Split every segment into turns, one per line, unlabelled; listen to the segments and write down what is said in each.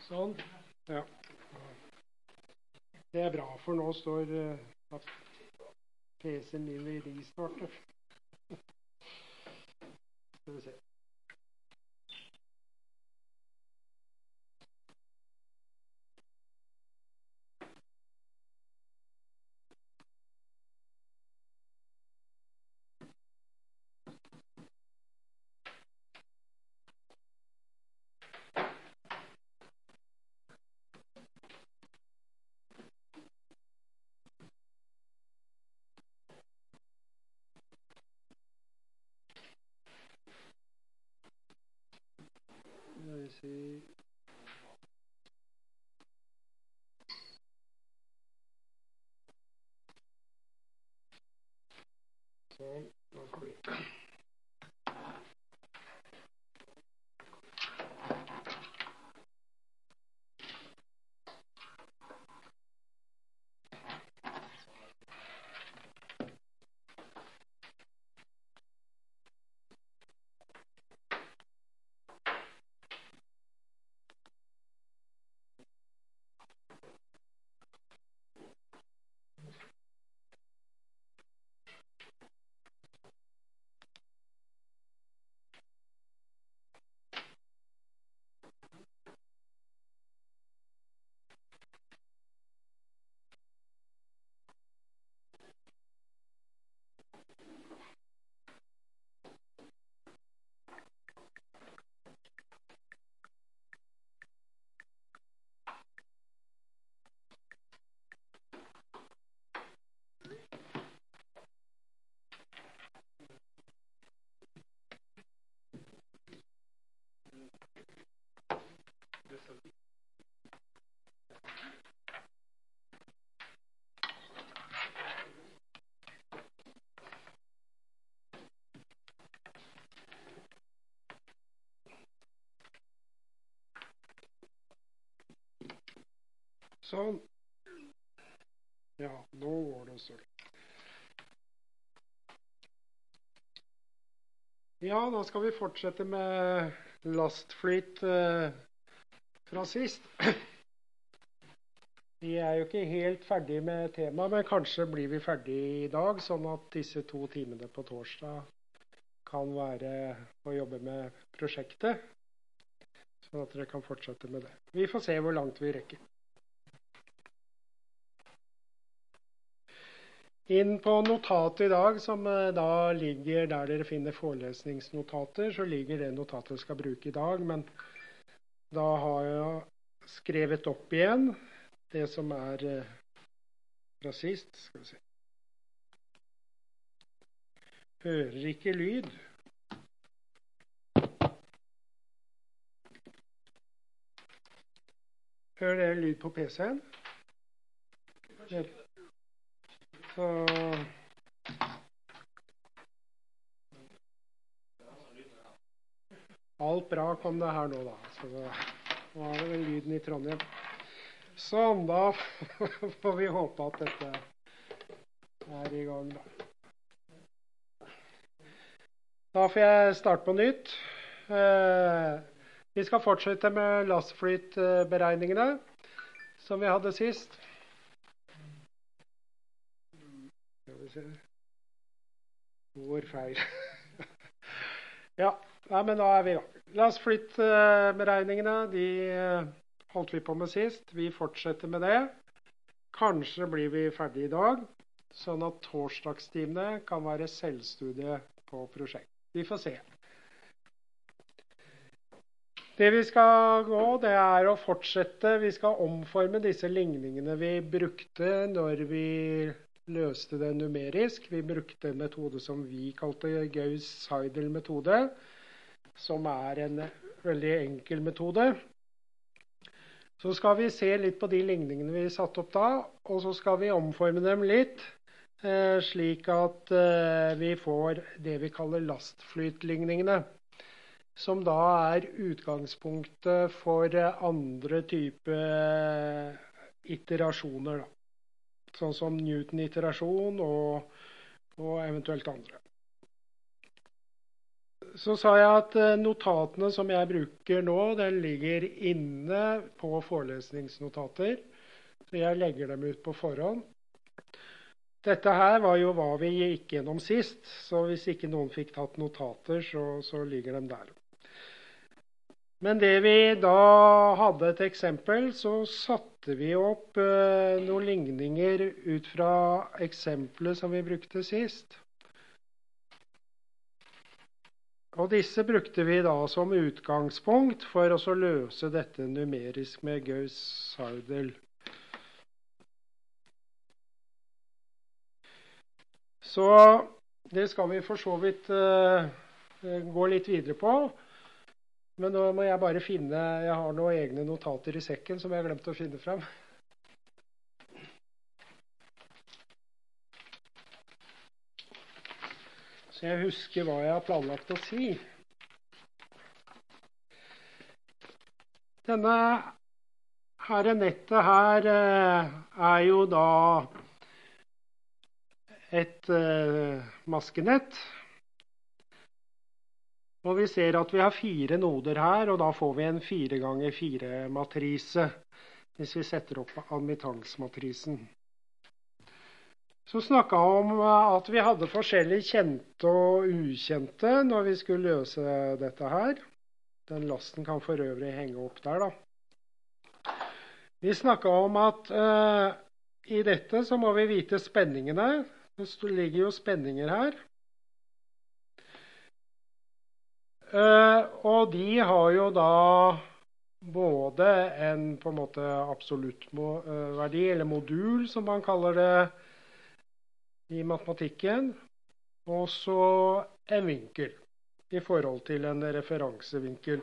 Sånn. Ja. Det er bra, for nå står at PC-en min vil restarte. Skal vi se. Skal vi se. Sånn, nå får vi. Sånn. Ja, nå går det så. Ja, da skal vi fortsette med lastflyt fra sist. Vi er jo ikke helt ferdig med temaet, men kanskje blir vi ferdig i dag, sånn at disse 2 timene på torsdag kan være å jobbe med prosjektet, sånn at dere kan fortsette med det. Vi får se hvor langt vi rekker. Inn på notatet i dag, som da ligger der dere finner forelesningsnotater, så ligger det notatet jeg skal bruke i dag, men da har jeg skrevet opp igjen det som er fra sist. Skal vi se. Hører ikke lyd. Hører dere lyd på PC-en? Så alt bra kom det her nå da. Så nå er det vel lyden i Trondheim. Sånn, da får vi håpe at dette er i gang da. Da får jeg starte på nytt. Vi skal fortsette med lastflytberegningene som vi hadde sist. Hvor feil. Ja, men da er vi i gang. Lastflytberegningene, de holdt vi på med sist. Vi fortsetter med det. Kanskje blir vi ferdig i dag, sånn at torsdagstimene kan være selvstudie på prosjekt. Vi får se. Det vi skal gå, det er å fortsette. Vi skal omforme disse ligningene vi brukte når vi løste det numerisk. Vi brukte en metode som vi kalte Gauss-Seidel-metode, som er en veldig enkel metode. Så skal vi se litt på de ligningene vi satte opp da, og så skal vi omforme dem litt, slik at vi får det vi kaller lastflytligningene, som da er utgangspunktet for andre type iterasjoner da. Sånn som Newton-iterasjon og eventuelt andre. Så sa jeg at notatene som jeg bruker nå, den ligger inne på forelesningsnotater. Så jeg legger dem ut på forhånd. Dette her var jo hva vi gikk gjennom sist, så hvis ikke noen fikk tatt notater, så ligger de der. Men det vi da hadde et eksempel, så satte vi opp noen ligninger ut fra eksempelet som vi brukte sist. Og disse brukte vi da som utgangspunkt for å løse dette numerisk med Gauss-Seidel. Så det skal vi for så vidt gå litt videre på. Men nå må jeg bare finne, jeg har noen egne notater i sekken som jeg har glemt å finne frem. Så jeg husker hva jeg har planlagt å si. Denne her nettet her er jo da et maskenett. Og vi ser at vi har 4 noder her, og da får vi en 4x4 matrise hvis vi setter opp admittansmatrisen. Så snakket jeg om at vi hadde forskjellige kjente og ukjente når vi skulle løse dette her. Den lasten kan for øvrig henge opp der da. Vi snakket om at i dette så må vi vite spenningene. Det ligger jo spenninger her. Og de har jo da både en på en måte absolutt verdi, eller modul som man kaller det i matematikken, og så en vinkel i forhold til en referansevinkel.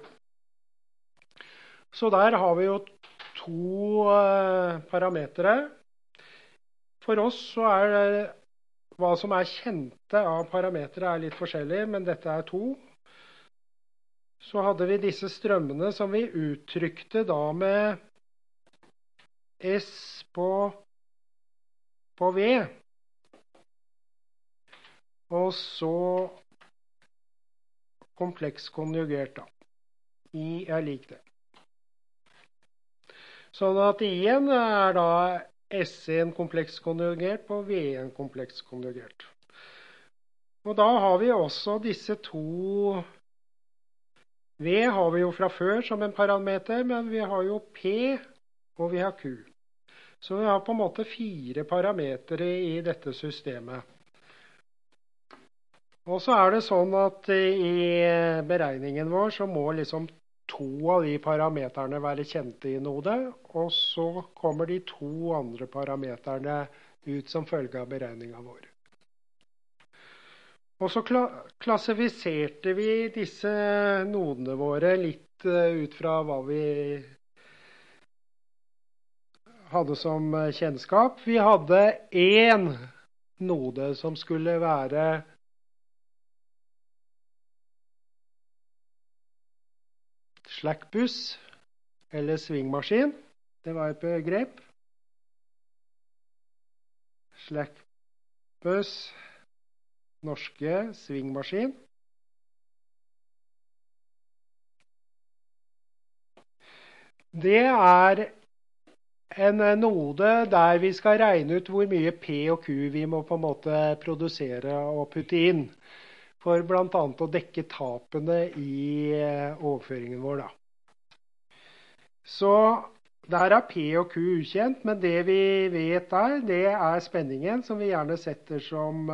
Så der har vi jo 2 parametere. For oss så er det, hva som er kjente av parametere er litt forskjellig, men dette er 2. Så hadde vi disse strømmene som vi uttrykte da med S på V. Og så kompleks konjugert da. I er lik det. Sånn at I-en er da S1 kompleks konjugert på V1 kompleks konjugert. Og da har vi også disse 2. V har vi jo fra før som en parameter, men vi har jo P og vi har Q. Så vi har på en måte 4 parametere i dette systemet. Og så er det sånn at i beregningen vår så må liksom 2 av de parameterne være kjente i node, og så kommer de 2 andre parameterne ut som følge av beregningen vår. Og så klassifiserte vi disse nodene våre litt ut fra hva vi hadde som kjennskap. Vi hadde en node som skulle være slackbuss eller svingmaskin. Det var et begrep. Slackbuss, norske svingmaskin. Det er en node der vi skal regne ut hvor mye P og Q vi må på en måte produsere og putte inn, for blant annet å dekke tapene i overføringen vår da. Så der er P og Q ukjent, men det vi vet der, det er spenningen som vi gjerne setter som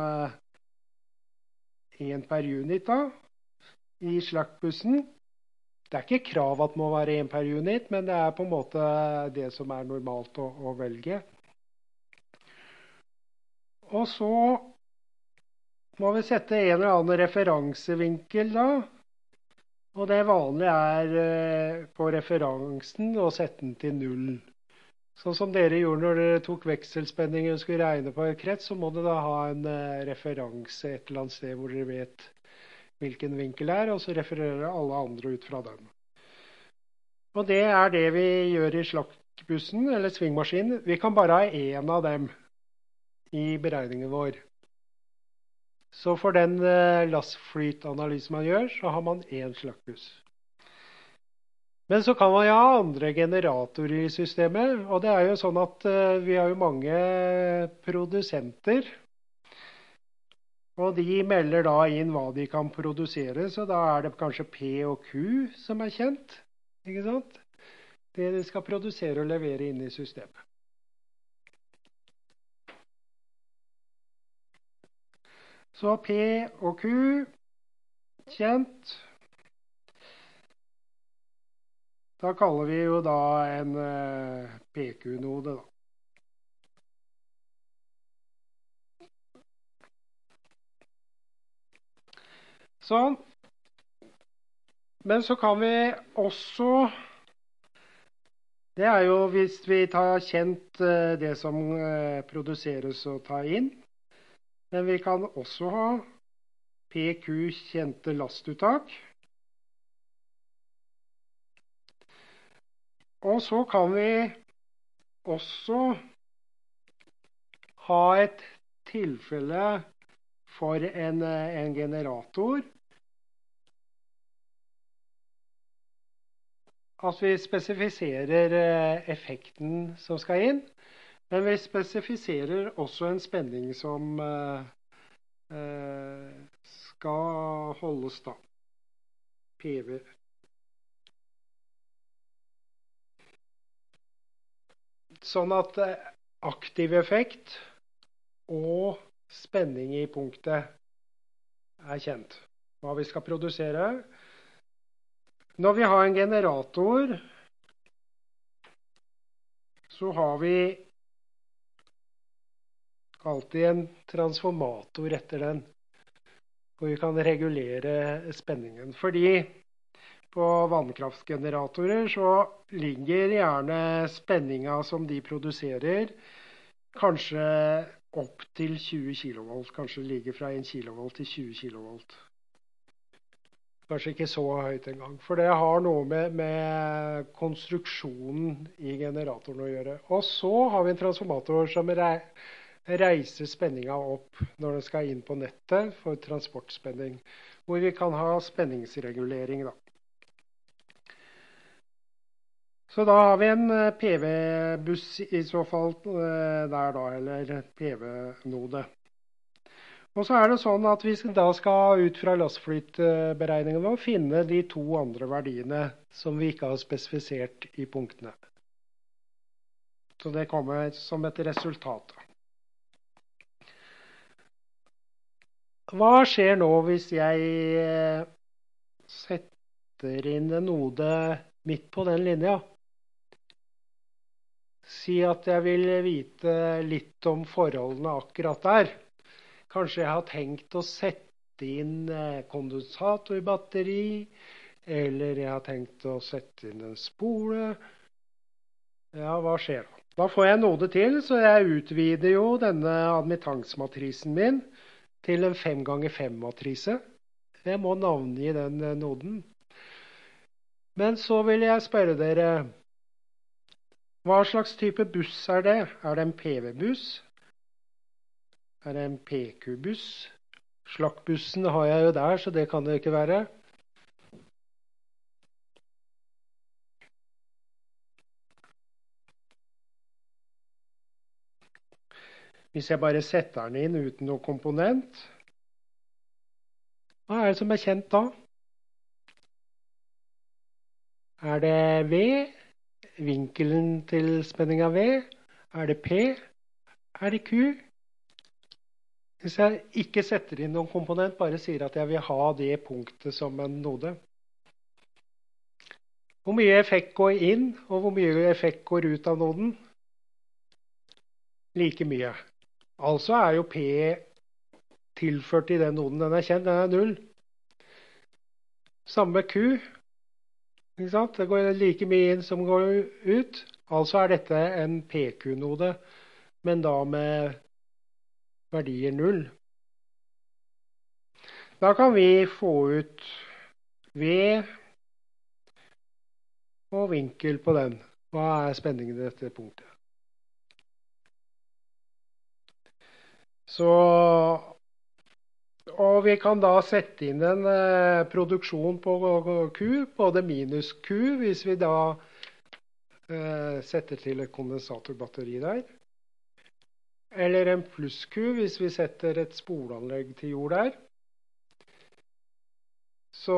1 per unit da, i slackbussen. Det er ikke krav at det må være 1 per unit, men det er på en måte det som er normalt å velge. Og så må vi sette en eller annen referansevinkel da. Og det vanlige er på referansen å sette den til 0. Sånn som dere gjorde når dere tok vekselspenningen og skulle regne på et krets, så må dere da ha en referanse et eller annet sted hvor dere vet hvilken vinkel er, og så refererer alle andre ut fra den. Og det er det vi gjør i slakkbussen eller svingmaskinen. Vi kan bare ha en av dem i beregningen vår. Så for den lastflytanalysen man gjør, så har man én slakkbuss. Men så kan man jo ha andre generatorer i systemet, og det er jo sånn at vi har jo mange produsenter, og de melder da inn hva de kan produsere, så da er det kanskje P og Q som er kjent, ikke sant? Det de skal produsere og levere inn i systemet. Så P og Q, kjent. Da kaller vi jo da en PQ-node da. Sånn. Men så kan vi også, det er jo hvis vi tar kjent det som produseres og tar inn, men vi kan også ha PQ kjente lastuttak. Og så kan vi også ha et tilfelle for en generator. At vi spesifiserer effekten som skal inn, men vi spesifiserer også en spenning som skal holdes da. PV. Sånn at aktiv effekt og spenning i punktet er kjent. Hva vi skal produsere. Når vi har en generator, så har vi alltid en transformator etter den, hvor vi kan regulere spenningen. Fordi på vannkraftgeneratorer så ligger gjerne spenninga som de produserer, kanskje opp til 20 kV. Kanskje ligger fra 1 kV til 20 kV. Kanskje ikke så høyt engang, for det har noe med konstruksjonen i generatoren å gjøre. Og så har vi en transformator som reiser spenninga opp når den skal inn på nettet for transportspenning, hvor vi kan ha spenningsregulering da. Så da har vi en PV-buss i så fall der da, eller PV-node. Og så er det sånn at vi da skal ut fra lastflytberegningene og finne de to andre verdiene som vi ikke har spesifisert i punktene. Så det kommer som et resultat. Hva skjer nå hvis jeg setter inn en node midt på den linja? Si at jeg vil vite litt om forholdene akkurat der. Kanskje jeg har tenkt å sette inn kondensatorbatteri, eller jeg har tenkt å sette inn en spole. Ja, hva skjer da? Da får jeg en node til, så jeg utvider jo denne admittansmatrisen min til en 5x5-matrise. Jeg må navngi den noden. Men så vil jeg spørre dere, hva slags type buss er det? Er det en PV-buss? Er det en PQ-buss? Slakkbussen har jeg jo der, så det kan det ikke være. Hvis jeg bare setter den inn uten noe komponent, hva er det som er kjent da? Er det V? Vinkelen til spenning av V? Er det P? Er det Q? Hvis jeg ikke setter inn noen komponent, bare sier at jeg vil ha det punktet som en node. Hvor mye effekt går inn, og hvor mye effekt går ut av noden? Like mye. Altså er jo P tilført i den noden. Den er kjent, den er 0. Samme med Q. Ikke sant? Det går like mye inn som går ut. Altså er dette en PQ-node, men da med verdier 0. Da kan vi få ut V og vinkel på den. Hva er spenningen i dette punktet? Så og vi kan da sette inn en produksjon på Q, både minus Q, hvis vi da setter til et kondensatorbatteri der. Eller en pluss Q, hvis vi setter et spolanlegg til jord der. Så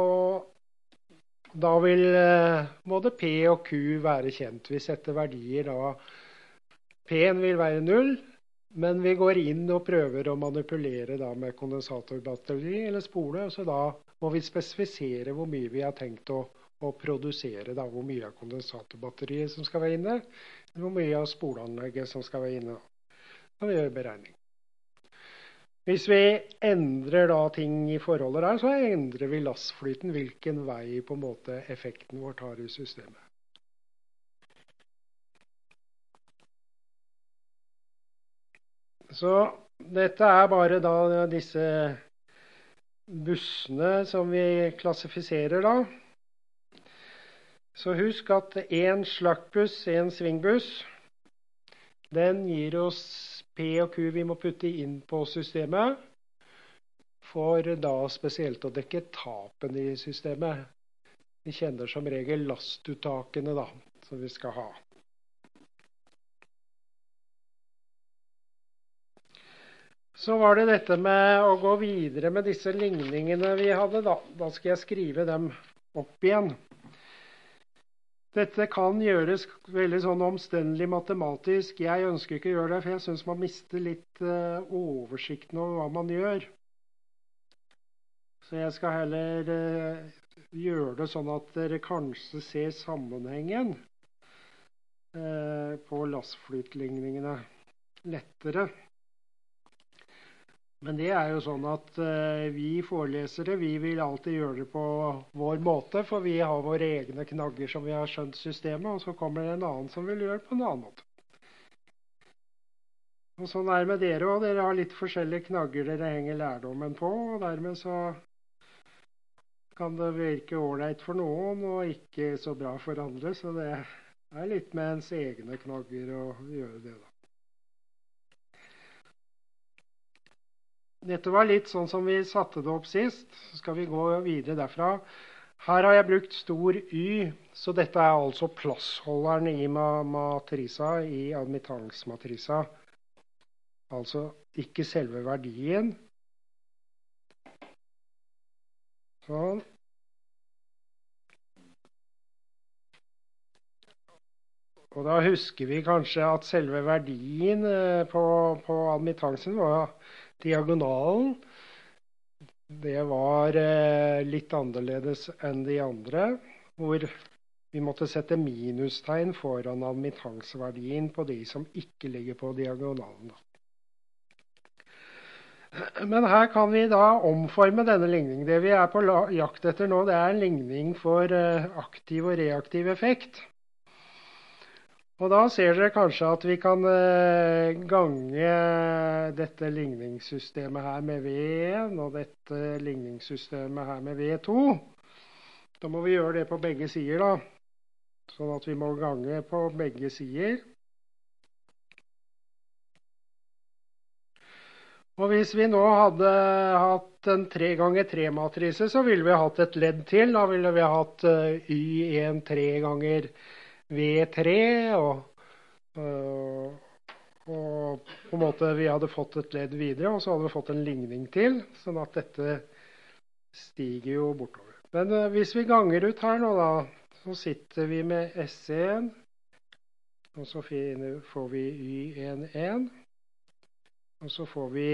da vil både P og Q være kjent. Vi setter verdier da. P-en vil være 0. Men vi går inn og prøver å manipulere da med kondensatorbatteri eller spole, så da må vi spesifisere hvor mye vi har tenkt å produsere, da, hvor mye av kondensatorbatteriet som skal være inne, eller hvor mye av spoleanlegget som skal være inne. Da vi gjør beregning. Hvis vi endrer da ting i forholdet der, så endrer vi lastflyten, hvilken vei på en måte effekten vår tar i systemet. Så dette er bare da disse bussene som vi klassifiserer da. Så husk at en slakkbuss, en svingbuss, den gir oss P og Q vi må putte inn på systemet, for da spesielt å dekke tapene i systemet. Vi kjenner som regel lastuttakene da, som vi skal ha. Så var det dette med å gå videre med disse ligningene vi hadde da. Da skal jeg skrive dem opp igjen. Dette kan gjøres veldig sånn omstendelig matematisk. Jeg ønsker ikke å gjøre det, for jeg synes man mister litt oversikten over hva man gjør. Så jeg skal heller gjøre det sånn at dere kanskje ser sammenhengen på lastflytligningene lettere. Men det er jo sånn at vi forelesere, vi vil alltid gjøre det på vår måte, for vi har våre egne knagger som vi har skjønt systemet, og så kommer det en annen som vil gjøre det på en annen måte. Og sånn er det med dere også. Dere har litt forskjellige knagger dere henger lærdommen på, og dermed så kan det virke ålreit for noen, og ikke så bra for andre, så det er litt med ens egne knagger å gjøre det da. Dette var litt sånn som vi satte det opp sist, så skal vi gå videre derfra. Her har jeg brukt stor Y, så dette er altså plassholderen i matrisa, i admittansmatrisa. Altså ikke selve verdien. Sånn. Og da husker vi kanskje at selve verdien på admittansen var diagonalen. Det var litt annerledes enn de andre, hvor vi måtte sette minustegn foran admittansverdien på de som ikke ligger på diagonalen. Men her kan vi da omforme denne ligningen. Det vi er på jakt etter nå, det er en ligning for aktiv og reaktiv effekt. Og da ser dere kanskje at vi kan gange dette ligningssystemet her med V1 og dette ligningssystemet her med V2. Da må vi gjøre det på begge sider da. Sånn at vi må gange på begge sider. Og hvis vi nå hadde hatt en 3x3-matrise, så ville vi hatt et ledd til. Da ville vi hatt Y1 3 ganger V3, og på en måte vi hadde fått et ledd videre, og så hadde vi fått en ligning til, sånn at dette stiger jo bortover. Men hvis vi ganger ut her nå da, så sitter vi med S1, og så får vi Y11, og så får vi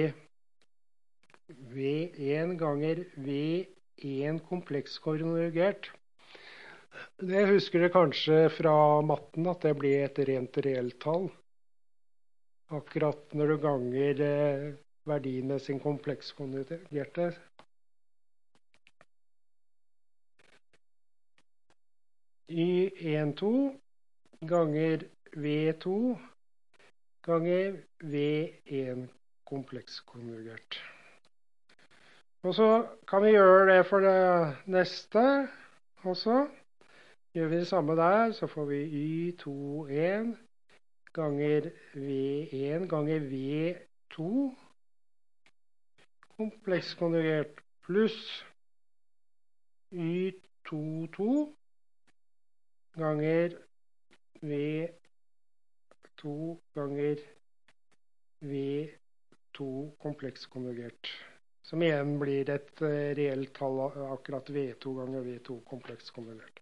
V1 ganger V1 komplekskonjugert. Det husker dere kanskje fra matten at det blir et rent reelt tall. Akkurat når du ganger verdien med sin komplekskonjugerte. Y12 ganger V2 ganger V1 komplekskonjugert. Og så kan vi gjøre det for det neste også. Gjør vi det samme der, så får vi Y21 ganger V1 ganger V2 komplekskonjugert pluss Y22 ganger V2 ganger V2 komplekskonjugert. Som igjen blir et reelt tall, akkurat V2 ganger V2 komplekskonjugert.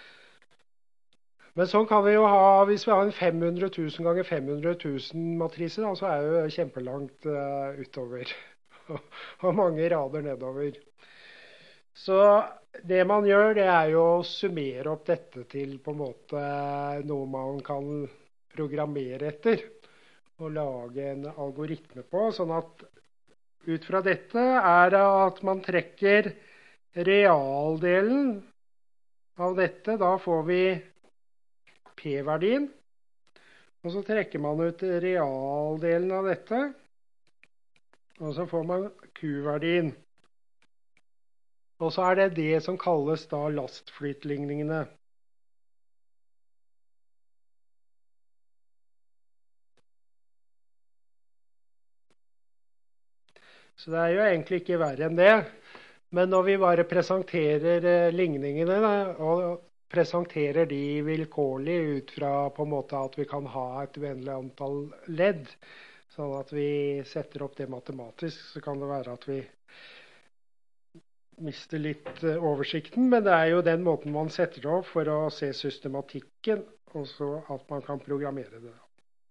Men sånn kan vi jo ha, hvis vi har en 500 000 ganger 500 000 matrise, da, så er det jo kjempelangt utover. Og mange rader nedover. Så det man gjør, det er jo å summere opp dette til på en måte noe man kan programmere etter. Og lage en algoritme på, sånn at ut fra dette er det at man trekker realdelen av dette. Da får vi P-verdien, og så trekker man ut realdelen av dette, og så får man Q-verdien. Og så er det det som kalles da lastflytligningene. Så det er jo egentlig ikke verre enn det, men når vi bare presenterer ligningene, og presenterer de vilkårlig ut fra på en måte at vi kan ha et uendelig antall ledd, sånn at vi setter opp det matematisk, så kan det være at vi mister litt oversikten, men det er jo den måten man setter det opp for å se systematikken, og så at man kan programmere det.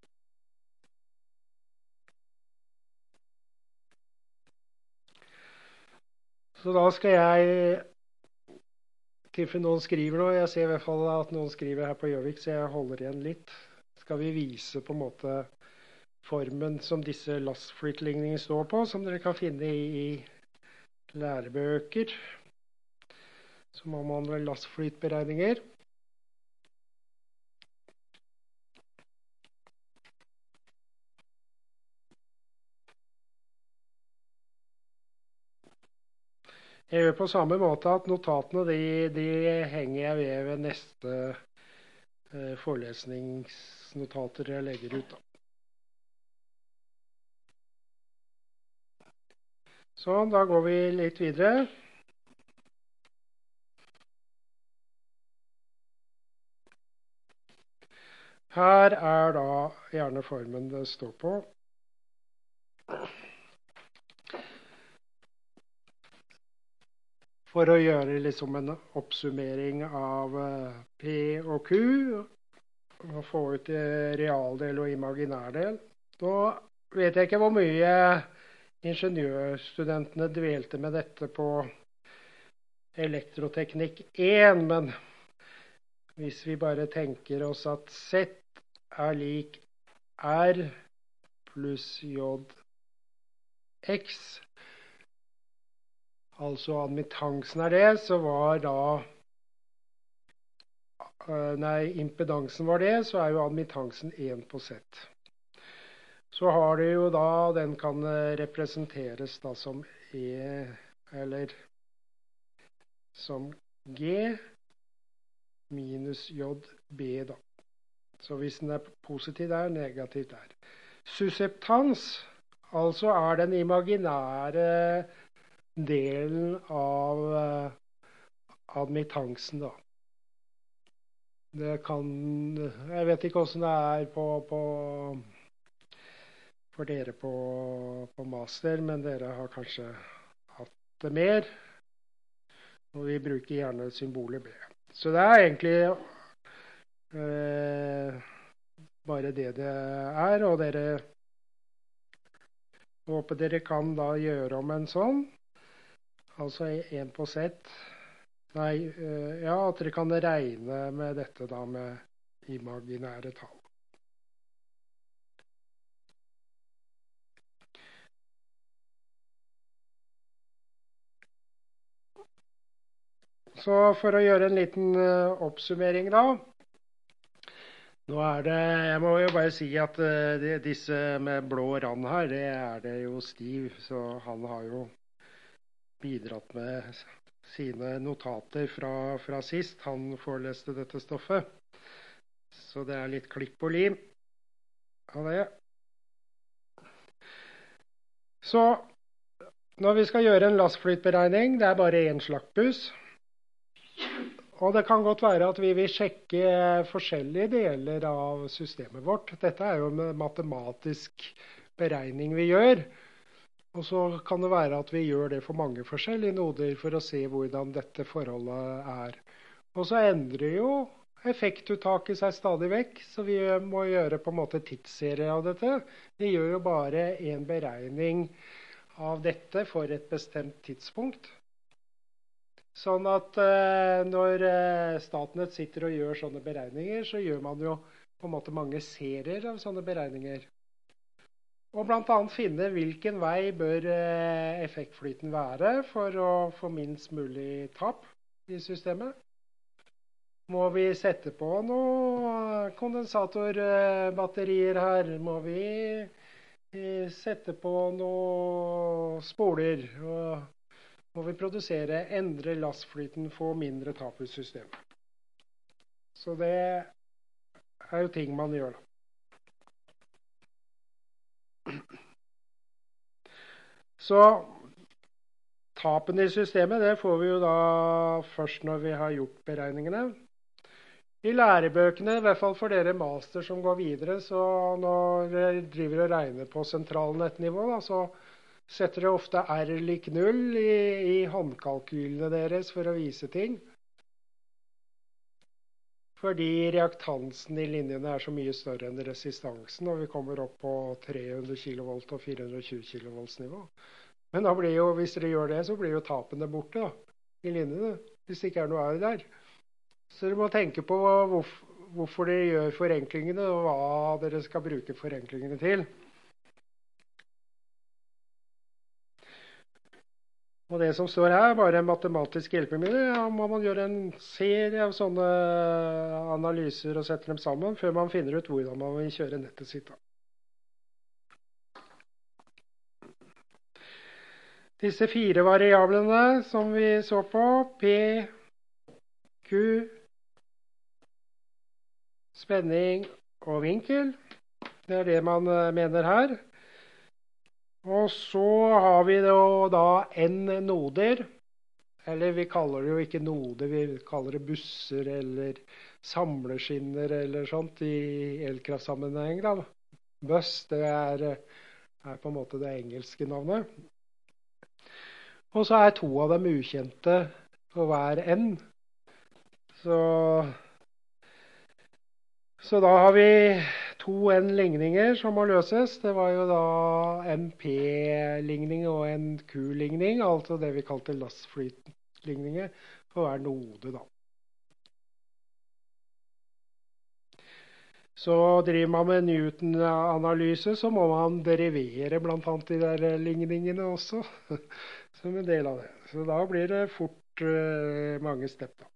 Så da skal jeg, tilfelle noen skriver noe, jeg ser i hvert fall at noen skriver her på Gjøvik, så jeg holder igjen litt. Skal vi vise på en måte formen som disse lastflytligningene står på, som dere kan finne i lærebøker, som omhandler lastflytberegninger. Jeg gjør på samme måte at notatene de henger jeg ved neste forelesningsnotater jeg legger ut. Sånn, da går vi litt videre. Her er da gjerne formen det står på. For å gjøre liksom en oppsummering av P og Q, og få ut realdel og imaginærdel. Da vet jeg ikke hvor mye ingeniørstudentene dvelte med dette på elektroteknikk 1, men hvis vi bare tenker oss at Z er lik R pluss JX, altså admittansen er det, så var da, impedansen var det, så er jo admittansen 1 på Z. Så har det jo da, den kan representeres da som E, eller som G minus JB da. Så hvis den er positiv der, negativ der. Suseptans, altså er den imaginære delen av admittansen da. Det kan, jeg vet ikke hvordan det er for dere på master, men dere har kanskje hatt det mer. Og vi bruker gjerne symbolet B. Så det er egentlig bare det er, og dere håper dere kan da gjøre om en sånn. Altså 1 på Z. Ja, at dere kan regne med dette da med imaginære tall. Så for å gjøre en liten oppsummering da. Nå er det, jeg må jo bare si at disse med blå rand her, det er det jo Steve, så han har jo bidratt med sine notater fra sist han foreleste dette stoffet. Så det er litt klipp og lim av det. Så Når vi skal gjøre en lastflytberegning, det er bare en slaktbuss. Og det kan godt være at vi vil sjekke forskjellige deler av systemet vårt. Dette er jo en matematisk beregning vi gjør. Og så kan det være at vi gjør det for mange forskjellige noder for å se hvordan dette forholdet er. Og så endrer jo effektuttaket seg stadig vekk, så vi må gjøre på en måte tidsserie av dette. Vi gjør jo bare en beregning av dette for et bestemt tidspunkt. Sånn at når Statnett sitter og gjør sånne beregninger, så gjør man jo på en måte mange serier av sånne beregninger. Og blant annet finne hvilken vei bør effektflyten være for å få minst mulig tap i systemet. Må vi sette på noen kondensatorbatterier her? Må vi sette på noen spoler? Og må vi endre lastflyten, få mindre tap i systemet? Så det er jo ting man gjør da. Så tapen i systemet, det får vi jo da først når vi har gjort beregningene. I lærebøkene, i hvert fall for dere master som går videre, så når dere driver og regner på sentralnettnivå, da, så setter dere ofte R lik 0 i håndkalkylene deres for å vise ting. Fordi reaktansen i linjene er så mye større enn resistansen, og vi kommer opp på 300 kV og 420 kV nivå. Men da blir jo, hvis dere gjør det, så blir jo tapene borte da, i linjene, hvis det ikke er noe R der. Så dere må tenke på hvorfor dere gjør forenklingene, og hva dere skal bruke forenklingene til. Og det som står her, bare en matematisk hjelpemiddel, ja, må man gjøre en serie av sånne analyser og sette dem sammen, før man finner ut hvordan man vil kjøre nettet sitt da. Disse 4 variablene som vi så på, P, Q, spenning og vinkel, det er det man mener her. Og så har vi da N noder, eller vi kaller det jo ikke noder, vi kaller det busser eller samleskinner eller sånt i elkraftsammenheng da. Buss, det er på en måte det engelske navnet. Og så er 2 av dem ukjente på hver N. Så da har vi 2 N-ligninger som må løses. Det var jo da en P-ligning og en Q-ligning, altså det vi kalte lastflytligninger for hver node da. Så driver man med Newton-analyse, så må man derivere blant annet de der ligningene også, som en del av det. Så da blir det fort mange step da.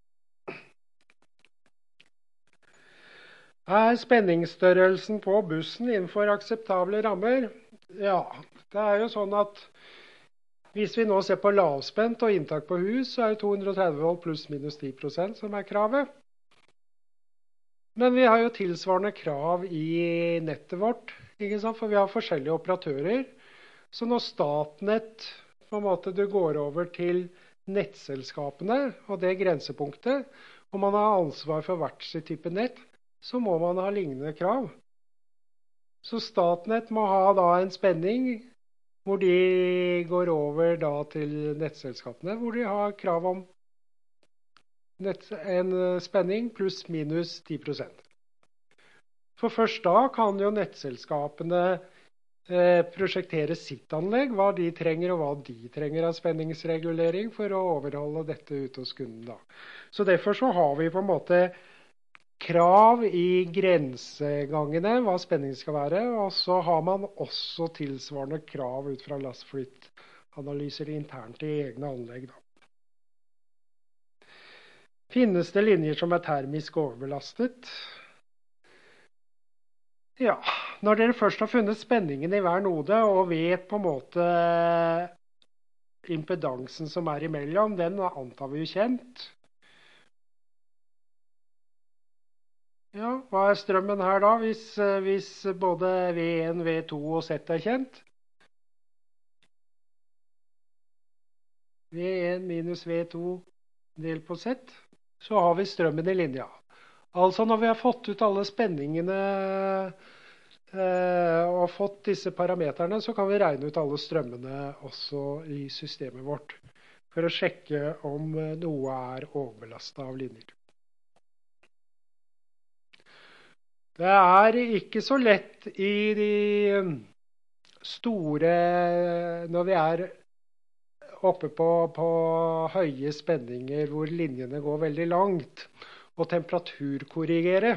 Er spenningsstørrelsen på bussen innenfor akseptable rammer? Ja, det er jo sånn at hvis vi nå ser på lavspent og inntak på hus, så er det 230 volt pluss minus 10% som er kravet. Men vi har jo tilsvarende krav i nettet vårt, ikke sant? For vi har forskjellige operatører. Så når Statnett, på en måte du går over til nettselskapene, og det grensepunktet, og man har ansvar for hvert sitt type nett, så må man ha lignende krav. Så Statnett må ha da en spenning, hvor de går over da til nettselskapene, hvor de har krav om en spenning pluss minus 10%. For først da kan jo nettselskapene prosjektere sitt anlegg, hva de trenger og hva de trenger av spenningsregulering for å overholde dette ute hos kunden da. Så derfor så har vi på en måte krav i grensegangene, hva spenning skal være, og så har man også tilsvarende krav ut fra lastflytanalyser internt i egne anlegg da. Finnes det linjer som er termisk overbelastet? Ja, når dere først har funnet spenningen i hver node og vet på en måte impedansen som er imellom, den antar vi jo kjent. Ja, hva er strømmen her da, hvis både V1, V2 og Z er kjent? V1 minus V2 delt på Z, så har vi strømmen i linja. Altså når vi har fått ut alle spenningene og fått disse parameterne, så kan vi regne ut alle strømmene også i systemet vårt, for å sjekke om noe er overbelastet av linjer. Det er ikke så lett i de store, når vi er oppe på høye spenninger hvor linjene går veldig langt, og temperaturkorrigere.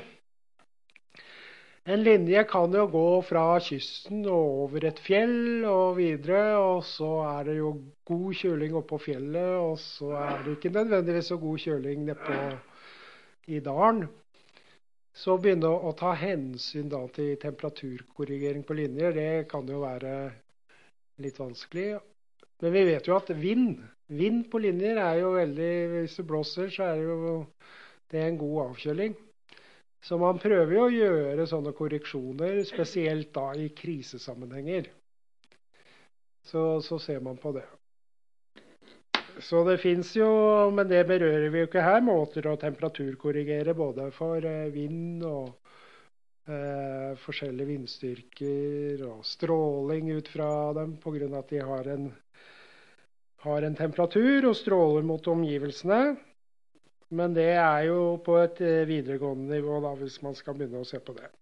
En linje kan jo gå fra kysten og over et fjell og videre, og så er det jo god kjøling oppe på fjellet, og så er det ikke nødvendigvis så god kjøling nede i dalen. Så begynne å ta hensyn da til temperaturkorrigering på linjer, det kan jo være litt vanskelig. Men vi vet jo at vind på linjer er jo veldig, hvis det blåser, så er det en god avkjøling. Så man prøver jo å gjøre sånne korreksjoner, spesielt da i krisesammenhenger. Så ser man på det. Så det finnes jo, men det berører vi jo ikke her, måter å temperaturkorrigere både for vind og forskjellige vindstyrker og stråling ut fra dem, på grunn av at de har en temperatur og stråler mot omgivelsene. Men det er jo på et videregående nivå da, hvis man skal begynne å se på det.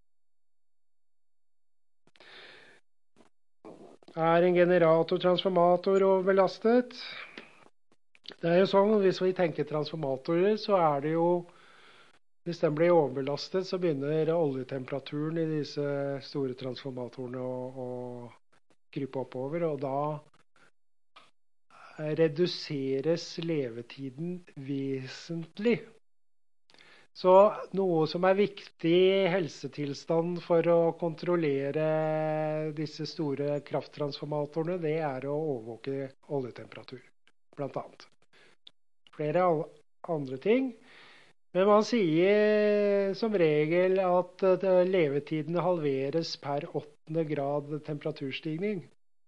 Er en generator-transformator overbelastet? Det er jo sånn, hvis vi tenker transformatorer, så er det jo, hvis den blir overbelastet, så begynner oljetemperaturen i disse store transformatorene å krype oppover, og da reduseres levetiden vesentlig. Så noe som er viktig helsetilstand for å kontrollere disse store krafttransformatorene, det er å overvåke oljetemperatur, blant annet. Flere andre ting. Men man sier som regel at levetiden halveres per 8. grad temperaturstigning.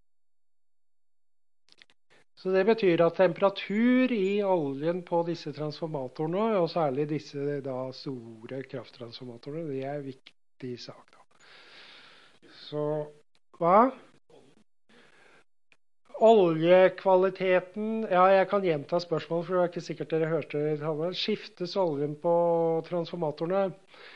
Så det betyr at temperatur i oljen på disse transformatorene, og særlig disse da store krafttransformatorene, det er en viktig sak da. Så hva? Oljekvaliteten, ja, jeg kan gjenta spørsmålet, for det er ikke sikkert dere hørte det. Skiftes oljen på transformatorene?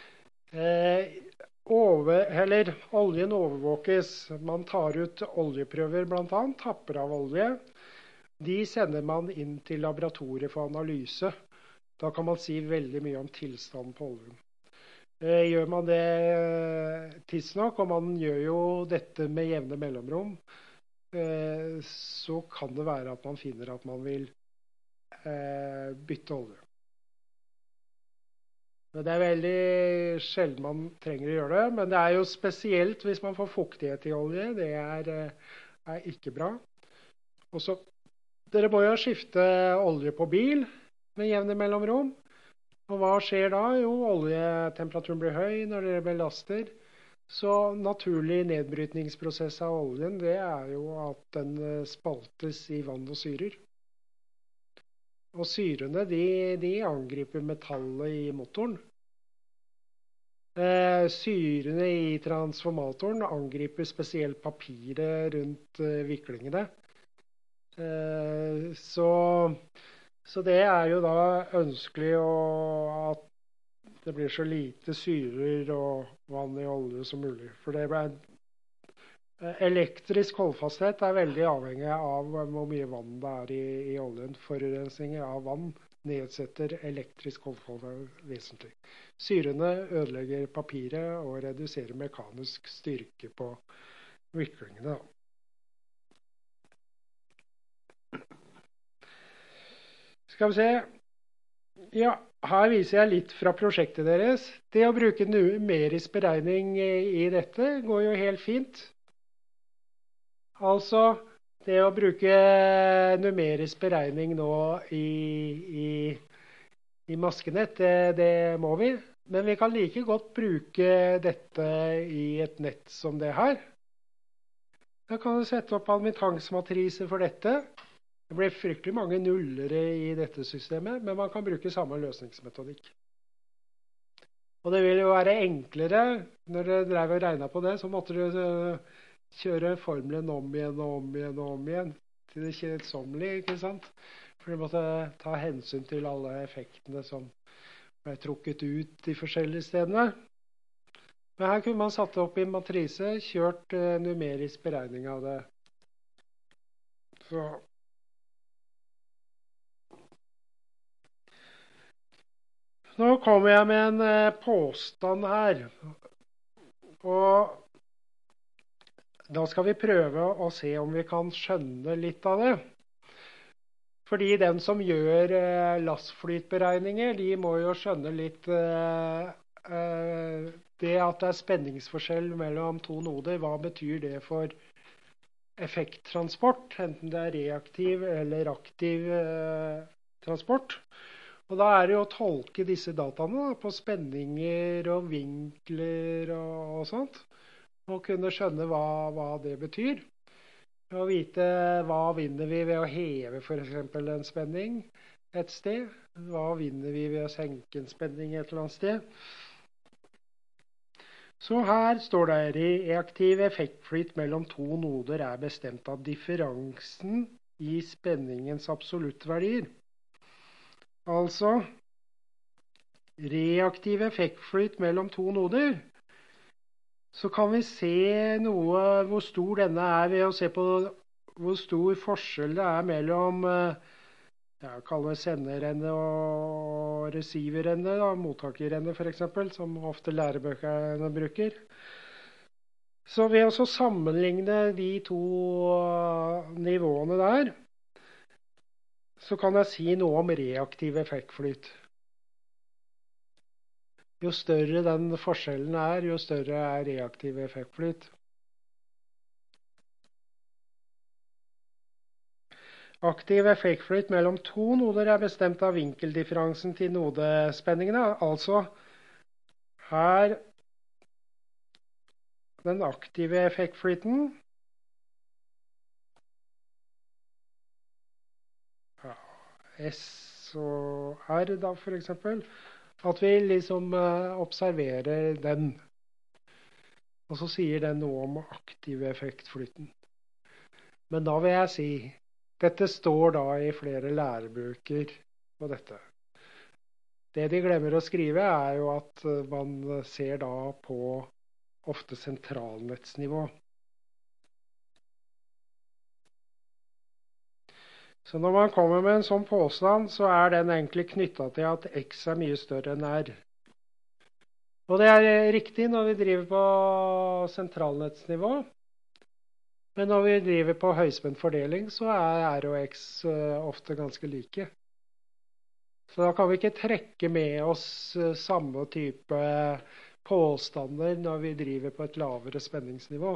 Oljen overvåkes. Man tar ut oljeprøver blant annet, tapper av olje. De sender man inn til laboratoriet for analyse. Da kan man si veldig mye om tilstanden på oljen. Gjør man det tidsnok, og man gjør jo dette med jevne mellomrom, så kan det være at man finner at man vil bytte olje. Det er veldig sjelden man trenger å gjøre det, men det er jo spesielt hvis man får fuktighet i olje. Det er ikke bra. Og så dere må jo skifte olje på bil med jevne mellomrom. Og hva skjer da? Jo, oljetemperaturen blir høy når dere belaster. Så naturlig nedbrytningsprosess av oljen, det er jo at den spaltes i vann og syrer. Og syrene, de angriper metallet i motoren. Syrene i transformatoren angriper spesielt papiret rundt viklingene. Så det er jo da ønskelig at det blir så lite syrer og vann i olje som mulig. For elektrisk holdfasthet er veldig avhengig av hvor mye vann det er i oljen. Forurensning av vann nedsetter elektrisk holdfasthet vesentlig. Syrene ødelegger papiret og reduserer mekanisk styrke på viklingene. Skal vi se. Ja, her viser jeg litt fra prosjektet deres. Det å bruke numerisk beregning i dette går jo helt fint. Altså, det å bruke numerisk beregning nå i maskenett, det må vi. Men vi kan like godt bruke dette i et nett som det her. Da kan du sette opp admittansmatriser for dette. Det blir fryktelig mange nullere i dette systemet, men man kan bruke samme løsningsmetodikk. Og det vil jo være enklere, når dere drev og regnet på det, så måtte dere kjøre formelen om igjen og om igjen og om igjen, til det kjedsommelige, ikke sant? For du måtte ta hensyn til alle effektene som ble trukket ut de forskjellige stedene. Men her kunne man satt opp i matrise, kjørt numerisk beregning av det. Så nå kommer jeg med en påstand her. Og da skal vi prøve å se om vi kan skjønne litt av det. Fordi den som gjør lastflytberegninger, de må jo skjønne litt det at det er spenningsforskjell mellom to noder. Hva betyr det for effekttransport, enten det er reaktiv eller aktiv transport? Og da er det jo å tolke disse dataene på spenninger og vinkler og sånt, og kunne skjønne hva det betyr. Og vite hva vinner vi ved å heve for eksempel en spenning et sted. Hva vinner vi ved å senke en spenning et eller annet sted. Så her står det reaktiv effektflyt mellom to noder er bestemt av differansen i spenningens absoluttverdier. Altså, reaktiv effektflyt mellom to noder. Så kan vi se noe, hvor stor denne er ved å se på hvor stor forskjell det er mellom kaller det senderende og receiverende, mottakerende for eksempel, som ofte lærebøkene bruker. Så ved å sammenligne de to nivåene der, så kan jeg si noe om reaktiv effektflyt. Jo større den forskjellen er, jo større er reaktiv effektflyt. Aktiv effektflyt mellom to noder er bestemt av vinkeldifferansen til nodespenningene. Altså, her den aktive effektflyten S og R da for eksempel, at vi liksom observerer den. Og så sier den noe om aktiv effektflyten. Men da vil jeg si, dette står da i flere lærebøker på dette. Det de glemmer å skrive er jo at man ser da på ofte sentralnettsnivå. Så når man kommer med en sånn påstand, så er den egentlig knyttet til at X er mye større enn R. Og det er riktig når vi driver på sentralnettsnivå. Men når vi driver på høyspent fordeling, så er R og X ofte ganske like. Så da kan vi ikke trekke med oss samme type påstander når vi driver på et lavere spenningsnivå.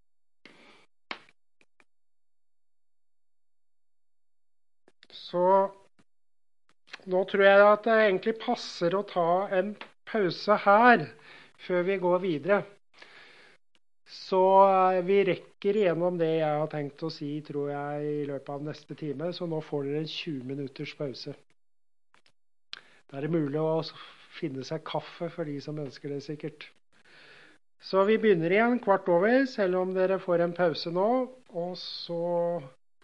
Så nå tror jeg at det egentlig passer å ta en pause her før vi går videre. Så vi rekker igjennom det jeg har tenkt å si, tror jeg, i løpet av neste time. Så nå får dere en 20 minutters pause. Da er det mulig å finne seg kaffe for de som ønsker det sikkert. Så vi begynner igjen 15:15, selv om dere får en pause nå. Og så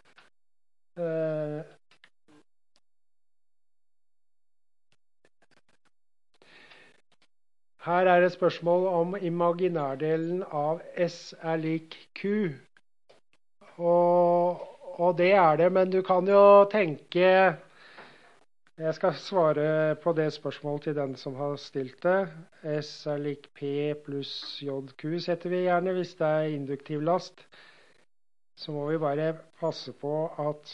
her er et spørsmål om imaginærdelen av S er lik Q. Og det er det, men du kan jo tenke... Jeg skal svare på det spørsmålet til den som har stilt det. S er lik P pluss JQ setter vi gjerne hvis det er induktiv last. Så må vi bare passe på at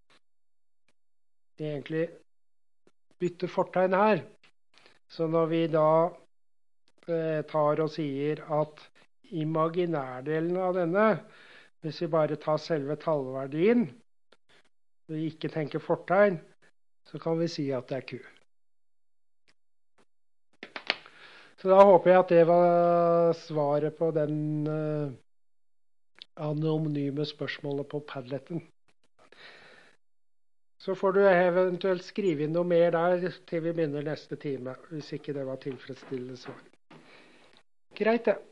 vi egentlig bytter fortegn her. Så når vi da tar og sier at imaginærdelen av denne, hvis vi bare tar selve tallverdien, og ikke tenker fortegn, så kan vi si at det er Q. Så da håper jeg at det var svaret på den anonyme spørsmålet på Padleten. Så får du eventuelt skrive inn noe mer der til vi begynner neste time, hvis ikke det var tilfredsstillende svar. Greit det.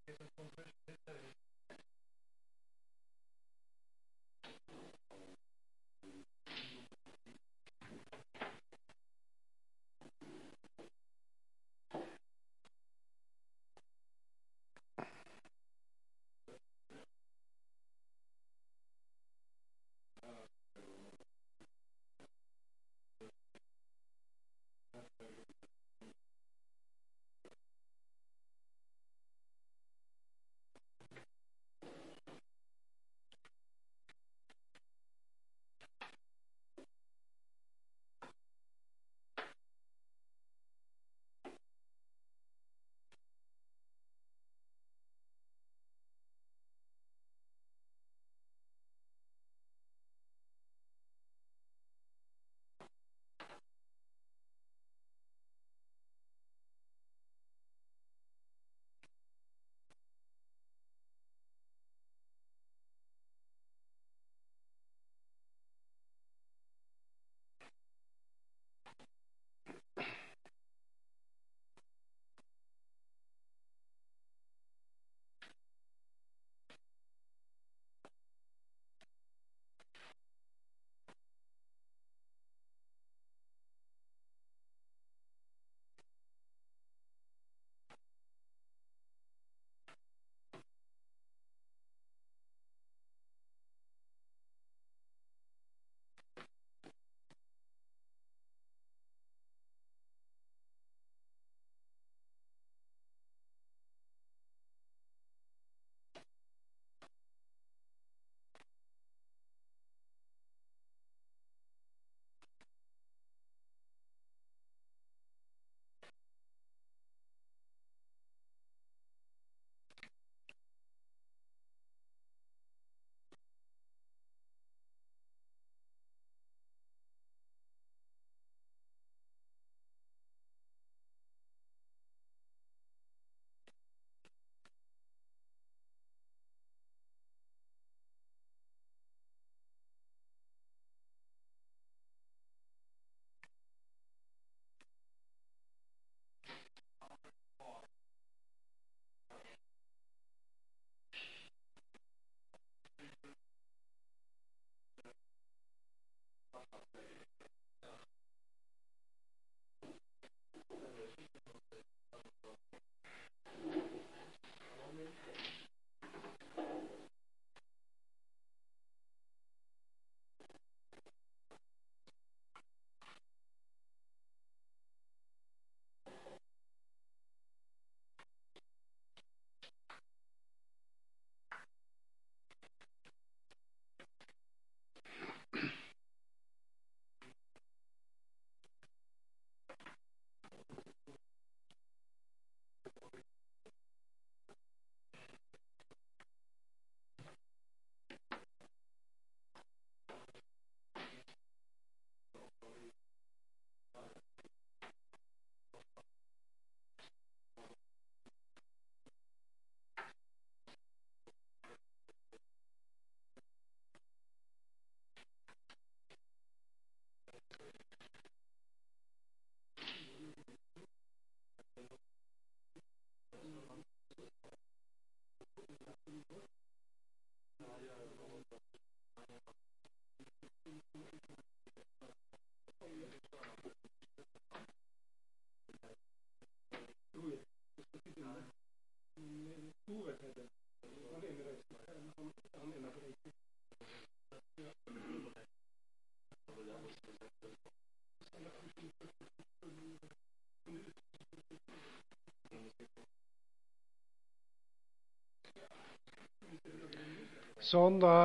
Sånn, da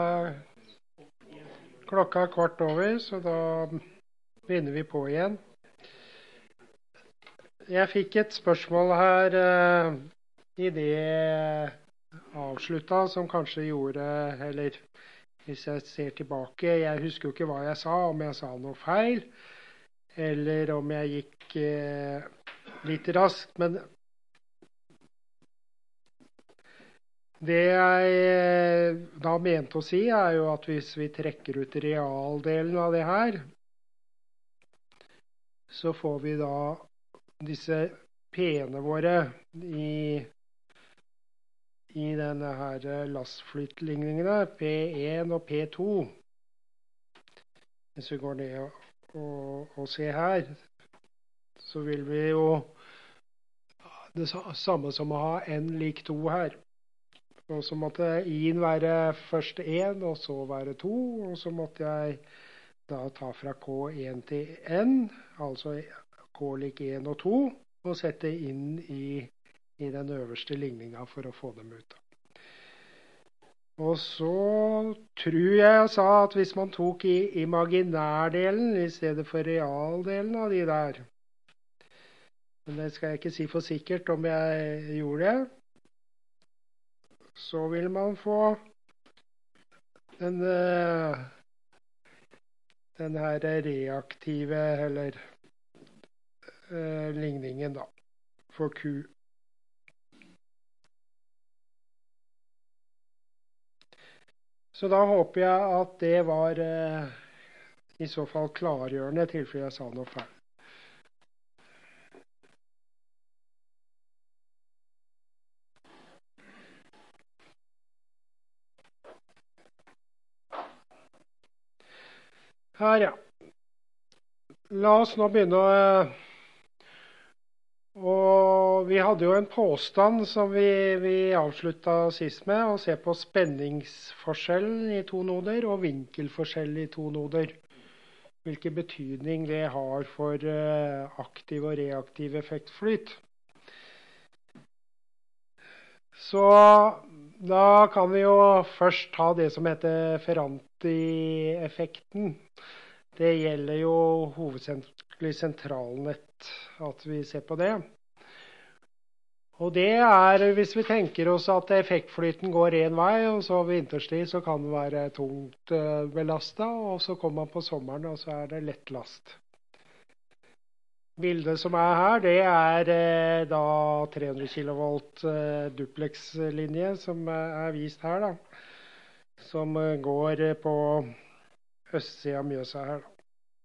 klokka er 1:15, så da begynner vi på igjen. Jeg fikk et spørsmål her i det avslutta, som kanskje gjorde, eller hvis jeg ser tilbake, jeg husker jo ikke hva jeg sa, om jeg sa noe feil, eller om jeg gikk litt raskt, men det jeg da mente å si er jo at hvis vi trekker ut realdelen av det her, så får vi da disse p-ene våre i i denne her lastflytligningene, P1 og P2. Hvis vi går ned og ser her, så vil vi jo det samme som å ha n lik 2 her. Og så måtte i-en være først 1, og så være 2, og så måtte jeg da ta fra K1 til n, altså K lik 1 og 2, og sette inn i den øverste ligningen for å få dem ut. Og så tror jeg sa at hvis man tok i imaginærdelen i stedet for realdelen av de der, men det skal jeg ikke si for sikkert om jeg gjorde det, så vil man få den her reaktive, eller ligningen da, for Q. Så da håper jeg at det var i så fall klargjørende tilfelle jeg sa noe feil. Her, ja. La oss nå begynne og vi hadde jo en påstand som vi avsluttet sist med, å se på spenningsforskjellen i to noder og vinkelforskjell i to noder. Hvilken betydning det har for aktiv og reaktiv effektflyt. Så da kan vi jo først ta det som heter Ferranti-effekten. Det gjelder jo hovedsakelig sentralnett, at vi ser på det. Og det hvis vi tenker oss at effektflyten går en vei, og så vinterstid så kan det være tungt belastet, og så kommer man på sommeren, og så det lett last. Bildet som her, det da 300 kilovolt duplex-linje som vist her da, som går på østsiden av Mjøsa her da.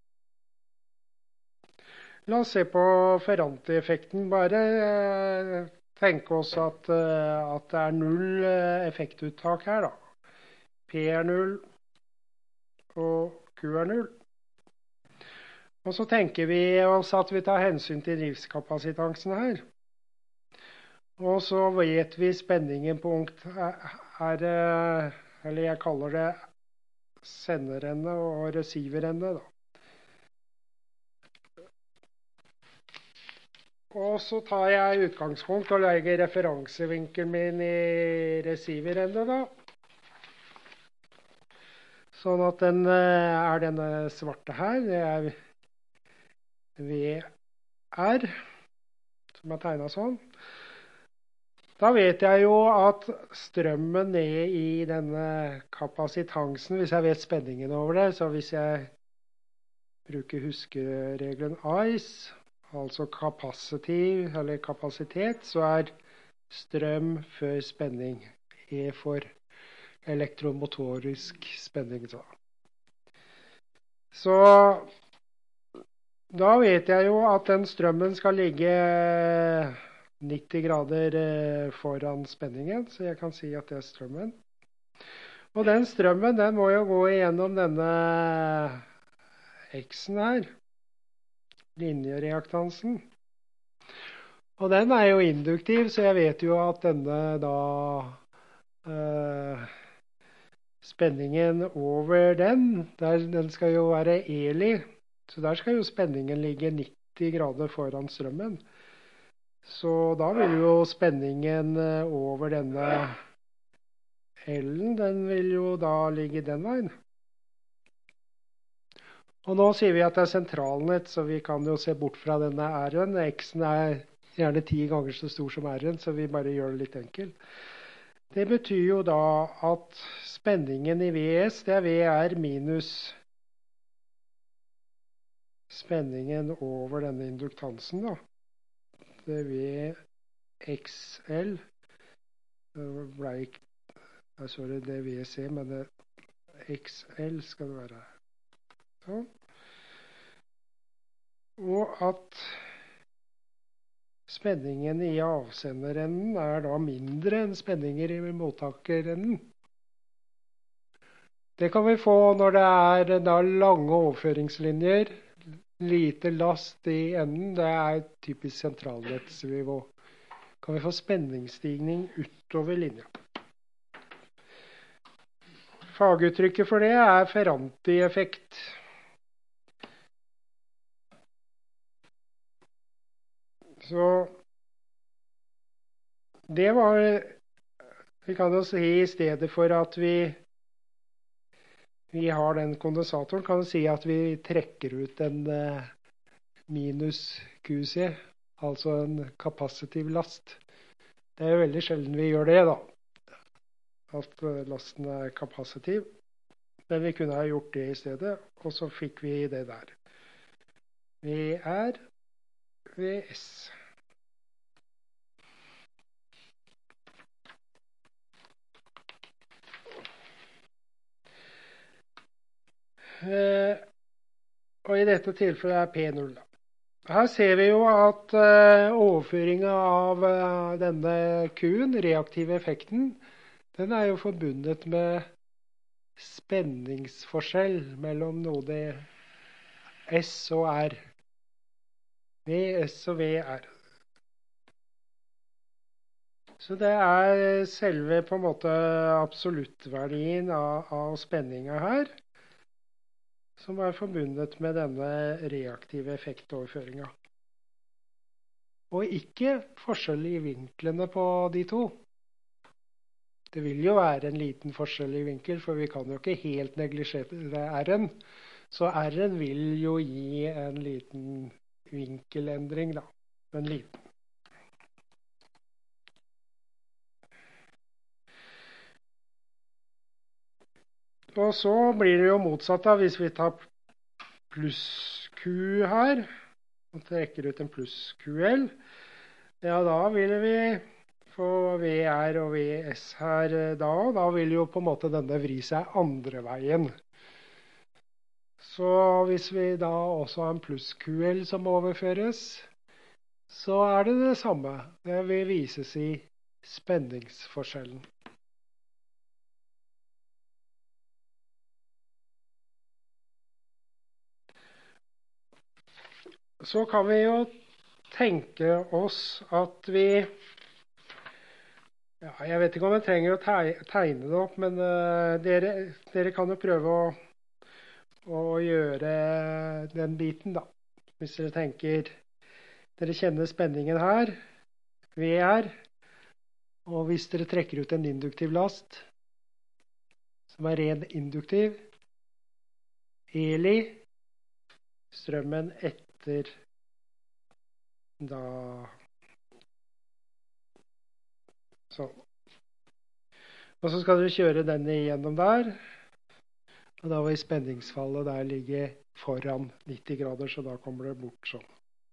La oss se på Ferranti-effekten. Bare tenke oss at det null effektuttak her da. P 0, og Q 0. Og så tenker vi oss at vi tar hensyn til driftskapasitansen her. Og så vet vi spenningen på punkt eller jeg kaller det senderende og receiverende da. Og så tar jeg utgangspunkt og legger referansevinkelen min i receiverende da. Sånn at den denne svarte her, det VR, som tegnet sånn. Da vet jeg jo at strømmen ned i denne kapasitansen, hvis jeg vet spenningen over det, så hvis jeg bruker huskeregelen ICE, altså kapasitiv eller kapasitet, så strøm før spenning, E for elektromotorisk spenning. Så da vet jeg jo at den strømmen skal ligge 90 grader foran spenningen, så jeg kan si at det strømmen. Og den strømmen, den må jo gå igjennom denne X-en her, linjereaktansen. Og den jo induktiv, så jeg vet jo at denne da spenningen over den skal jo være Eli, så der skal jo spenningen ligge 90 grader foran strømmen. Så da vil jo spenningen over denne L-en, den vil jo da ligge den veien. Og nå sier vi at det sentralnett, så vi kan jo se bort fra denne R-en. X-en gjerne 10 ganger så stor som R-en, så vi bare gjør det litt enkelt. Det betyr jo da at spenningen i VS, det VR minus spenningen over denne induktansen da. Det VXL, sorry, det VC, men det XL skal det være. Og at spenningen i avsenderenden da mindre enn spenninger i mottakerenden. Det kan vi få når det da lange overføringslinjer, lite last i enden, det typisk sentralnettsnivå. Kan vi få spenningsstigning utover linja. Faguttrykket for det Ferranti-effekt. Så det var, vi kan jo si i stedet for at vi har den kondensatoren, kan vi si at vi trekker ut en minus QC, altså en kapacitiv last. Det jo veldig sjelden vi gjør det da, at lasten kapacitiv. Men vi kunne ha gjort det i stedet, og så fikk vi det der. VS. Og i dette tilfellet P0 da. Her ser vi jo at overføringen av denne Q-en, reaktive effekten, den jo forbundet med spenningsforskjell mellom node S og R. VS og VR. Så det selve på en måte absoluttverdien av spenningen her, som forbundet med denne reaktive effektoverføringen. Og ikke forskjell i vinklene på de to. Det vil jo være en liten forskjell i vinkel, for vi kan jo ikke helt neglisjere R-en. Så R-en vil jo gi en liten vinkelendring da, en liten. Og så blir det jo motsatt da, hvis vi tar pluss Q her, og trekker ut en pluss QL, ja da vil vi få VR og VS her da, og da vil jo på en måte denne vri seg andre veien. Så hvis vi da også har en pluss QL som overføres, så det det samme. Det vil vises i spenningsforskjellen. Så kan vi jo tenke oss at vi, ja, jeg vet ikke om jeg trenger å tegne det opp, men dere kan jo prøve å gjøre den biten da. Hvis dere tenker, dere kjenner spenningen her, VR, og hvis dere trekker ut en induktiv last, som ren induktiv, Eli, strømmen etter da, sånn. Og så skal dere kjøre denne igjennom der, og da vil spenningsfallet der ligge foran 90 grader, så da kommer det bort sånn.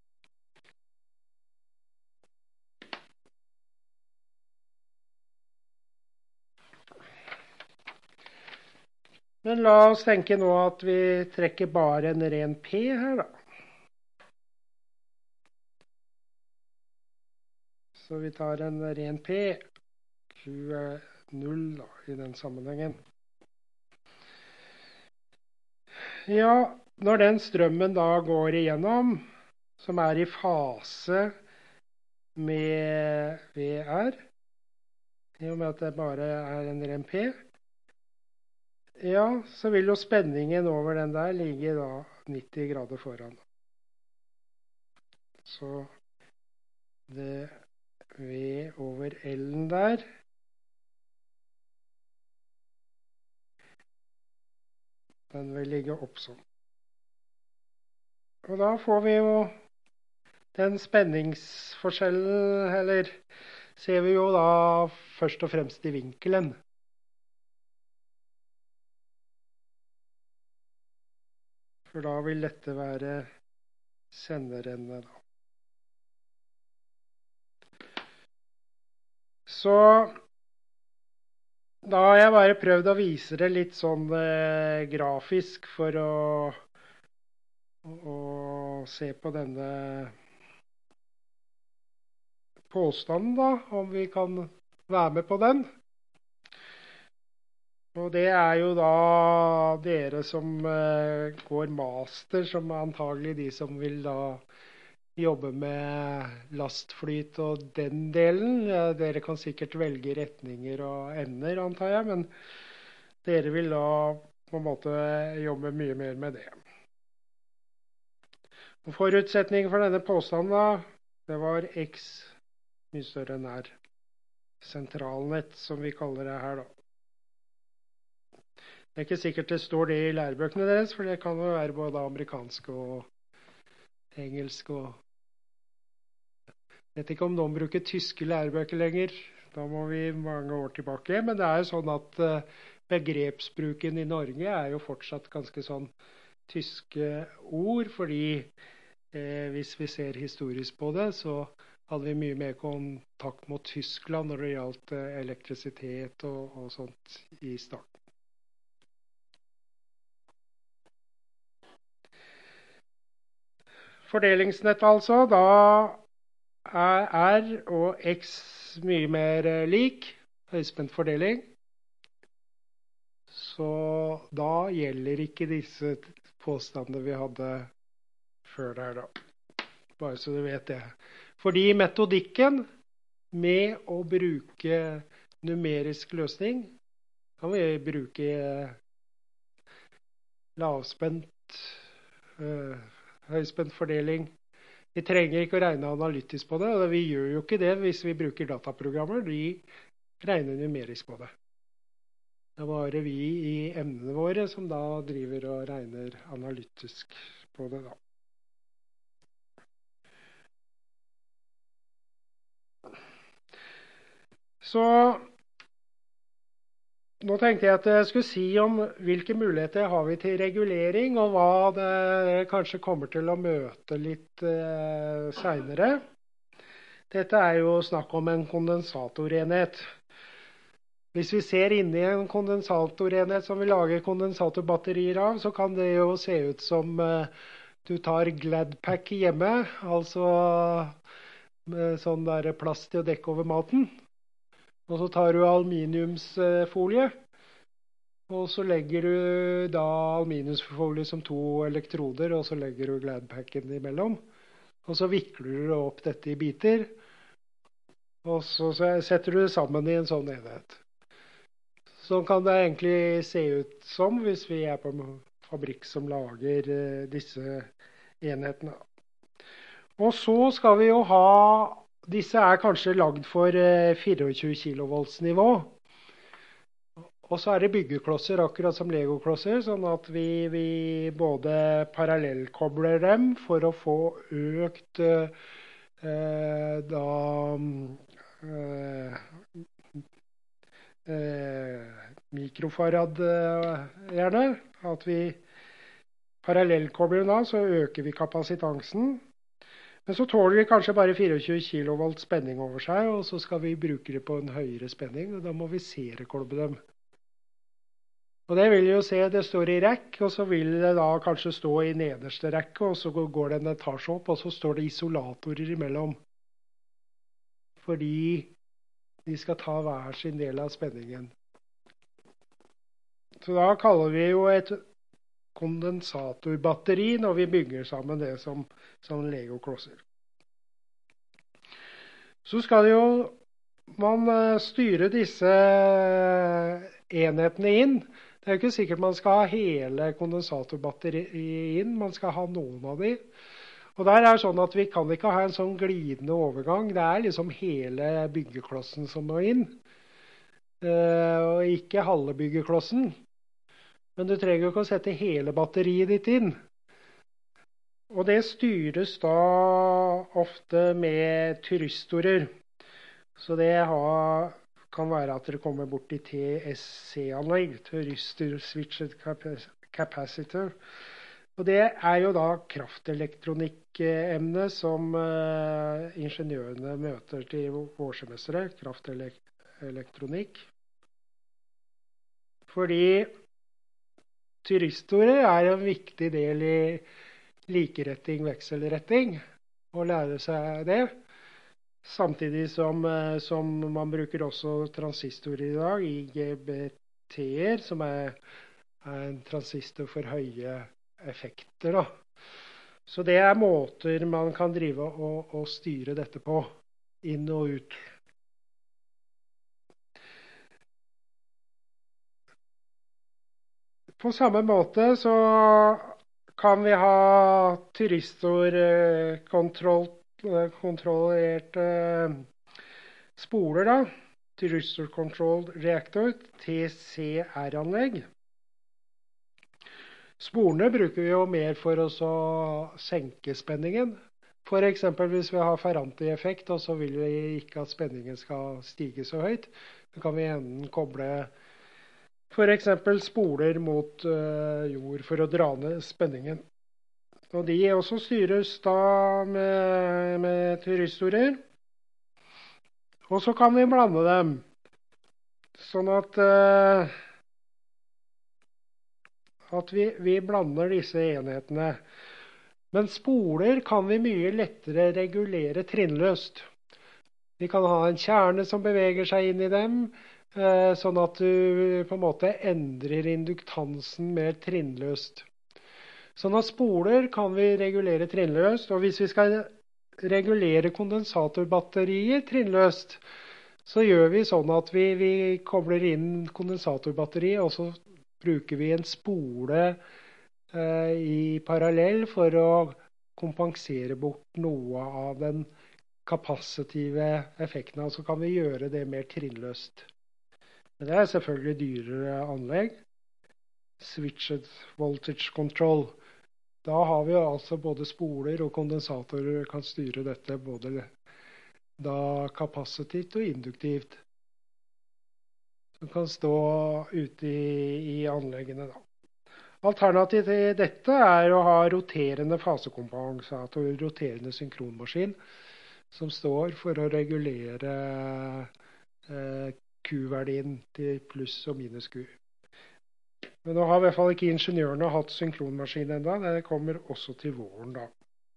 Men la oss tenke nå at vi trekker bare en ren P her da. Så vi tar en ren P, Q 0 da, i den sammenhengen. Ja, når den strømmen da går igjennom, som i fase med VR, i og med at det bare en ren P, ja, så vil jo spenningen over den der ligge da 90 grader foran. Så det V over L-en der, den vil ligge opp sånn. Og da får vi jo den spenningsforskjellen, eller ser vi jo da først og fremst i vinkelen. For da vil dette være senderende da. Så da har jeg bare prøvd å vise det litt sånn grafisk for å se på denne påstanden da, om vi kan være med på den. Og det jo da dere som går master, som antagelig de som vil da jobbe med lastflyt og den delen. Dere kan sikkert velge retninger og ender, antar jeg, men dere vil da på en måte jobbe mye mer med det. Og forutsetningen for denne påstanden da, det var X mye større enn R. Sentralnett, som vi kaller det her da. Det ikke sikkert det står det i lærebøkene deres, for det kan jo være både amerikansk og engelsk og... Jeg vet ikke om noen bruker tyske lærebøker lenger. Da må vi mange år tilbake. Men det jo sånn at begrepsbruken i Norge jo fortsatt ganske sånn tyske ord, fordi hvis vi ser historisk på det, så hadde vi mye mer kontakt mot Tyskland når det gjaldt elektrisitet og sånt i starten. Fordelingsnett altså, da R og X mye mer lik, høyspent fordeling. Så da gjelder ikke disse påstandene vi hadde før der da. Bare så du vet det. Fordi metodikken med å bruke numerisk løsning, kan vi bruke lavspent, høyspent fordeling. Vi trenger ikke å regne analytisk på det, og vi gjør jo ikke det hvis vi bruker dataprogrammer. Vi regner numerisk på det. Det bare vi i emnene våre som da driver og regner analytisk på det da. Så nå tenkte jeg at jeg skulle si om hvilke muligheter har vi til regulering, og hva det kanskje kommer til å møte litt senere. Dette jo snakk om en kondensatorenhet. Hvis vi ser inn i en kondensatorenhet som vi lager kondensatorbatterier av, så kan det jo se ut som du tar Gladpack hjemme, altså sånn der plast til å dekke over maten. Og så tar du aluminiumsfolie, og så legger du da aluminiumsfolie som 2 elektroder, og så legger du Gladpacken imellom. Og så vikler du opp dette i biter, og så setter du det sammen i en sånn enhet. Sånn kan det egentlig se ut som hvis vi på en fabrikk som lager disse enhetene. Og så skal vi jo ha, disse kanskje lagd for 24 kilovolts nivå. Og så det byggeklosser, akkurat som Lego-klosser, sånn at vi både parallellkobler dem for å få økt mikrofarad gjerne. At vi parallellkobler da, så øker vi kapasitansen. Men så tåler vi kanskje bare 24 kilovolt spenning over seg, og så skal vi bruke det på en høyere spenning, og da må vi seriekolbe dem. Og det vil jo se, det står i rekk, og så vil det da kanskje stå i nederste rekke, og så går det en etasje opp, og så står det isolatorer imellom. Fordi de skal ta hver sin del av spenningen. Så da kaller vi jo et kondensatorbatteri når vi bygger sammen det som Lego-klosser. Så skal jo man styre disse enhetene inn. Det ikke sikkert man skal ha hele kondensatorbatteriet inn, man skal ha noen av de. Og der det sånn at vi kan ikke ha en sånn glidende overgang. Det liksom hele byggeklossen som må inn. Og ikke halve byggeklossen. Men du trenger jo ikke å sette hele batteriet ditt inn. Og det styres da ofte med tyristorer. Så det kan være at dere kommer bort til TSC-anlegg, Thyristor Switched Capacitor. Og det jo da kraftelektronikkemne som ingeniørene møter til vårsemesteret, kraftelektronikk. Fordi tyristorer en viktig del i likeretting, vekselretting, å lære seg det. Samtidig som man bruker også transistorer i dag, IGBT-er, som er en transistor for høye effekter, da. Så det er måter man kan drive og styre dette på, inn og ut. På samme måte så kan vi ha tyristorkontrollerte spoler, da. Thyristor Controlled Reactor, TCR-anlegg. Sporene bruker vi jo mer for å senke spenningen. For eksempel hvis vi har Ferranti-effekt, og så vil vi ikke at spenningen skal stige så høyt. Så kan vi enten koble for eksempel spoler mot jord for å dra ned spenningen. Og de også styres da med tyristorer. Og så kan vi blande dem, sånn at vi blander disse enhetene. Men spoler kan vi mye lettere regulere trinnløst. Vi kan ha en kjerne som beveger seg inn i dem, sånn at du på en måte endrer induktansen mer trinnløst. Sånn at spoler kan vi regulere trinnløst, og hvis vi skal regulere kondensatorbatterier trinnløst, så gjør vi sånn at vi kobler inn kondensatorbatteriet, og så bruker vi en spole i parallell for å kompensere bort noe av den kapasitive effekten. Altså kan vi gjøre det mer trinnløst. Men det er selvfølgelig dyrere anlegg. Switched voltage control. Da har vi altså både spoler og kondensatorer kan styre dette både da kapasitivt og induktivt. Som kan stå ute i anleggene da. Alternativet til dette er å ha roterende fasekompensator, roterende synkronmaskin, som står for å regulere Q-verdien til pluss og minus Q. Men nå har i hvert fall ikke ingeniørene hatt synkronmaskin enda, det kommer også til våren da.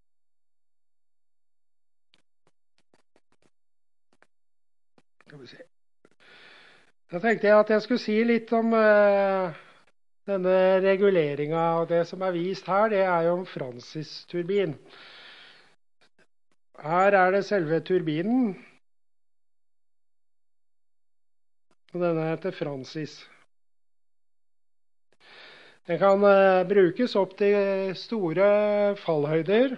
Skal vi se. Da tenkte jeg at jeg skulle si litt om denne reguleringen, og det som er vist her, det er jo en Francis-turbin. Her er det selve turbinen, og denne heter Francis. Den kan brukes opp til store fallhøyder.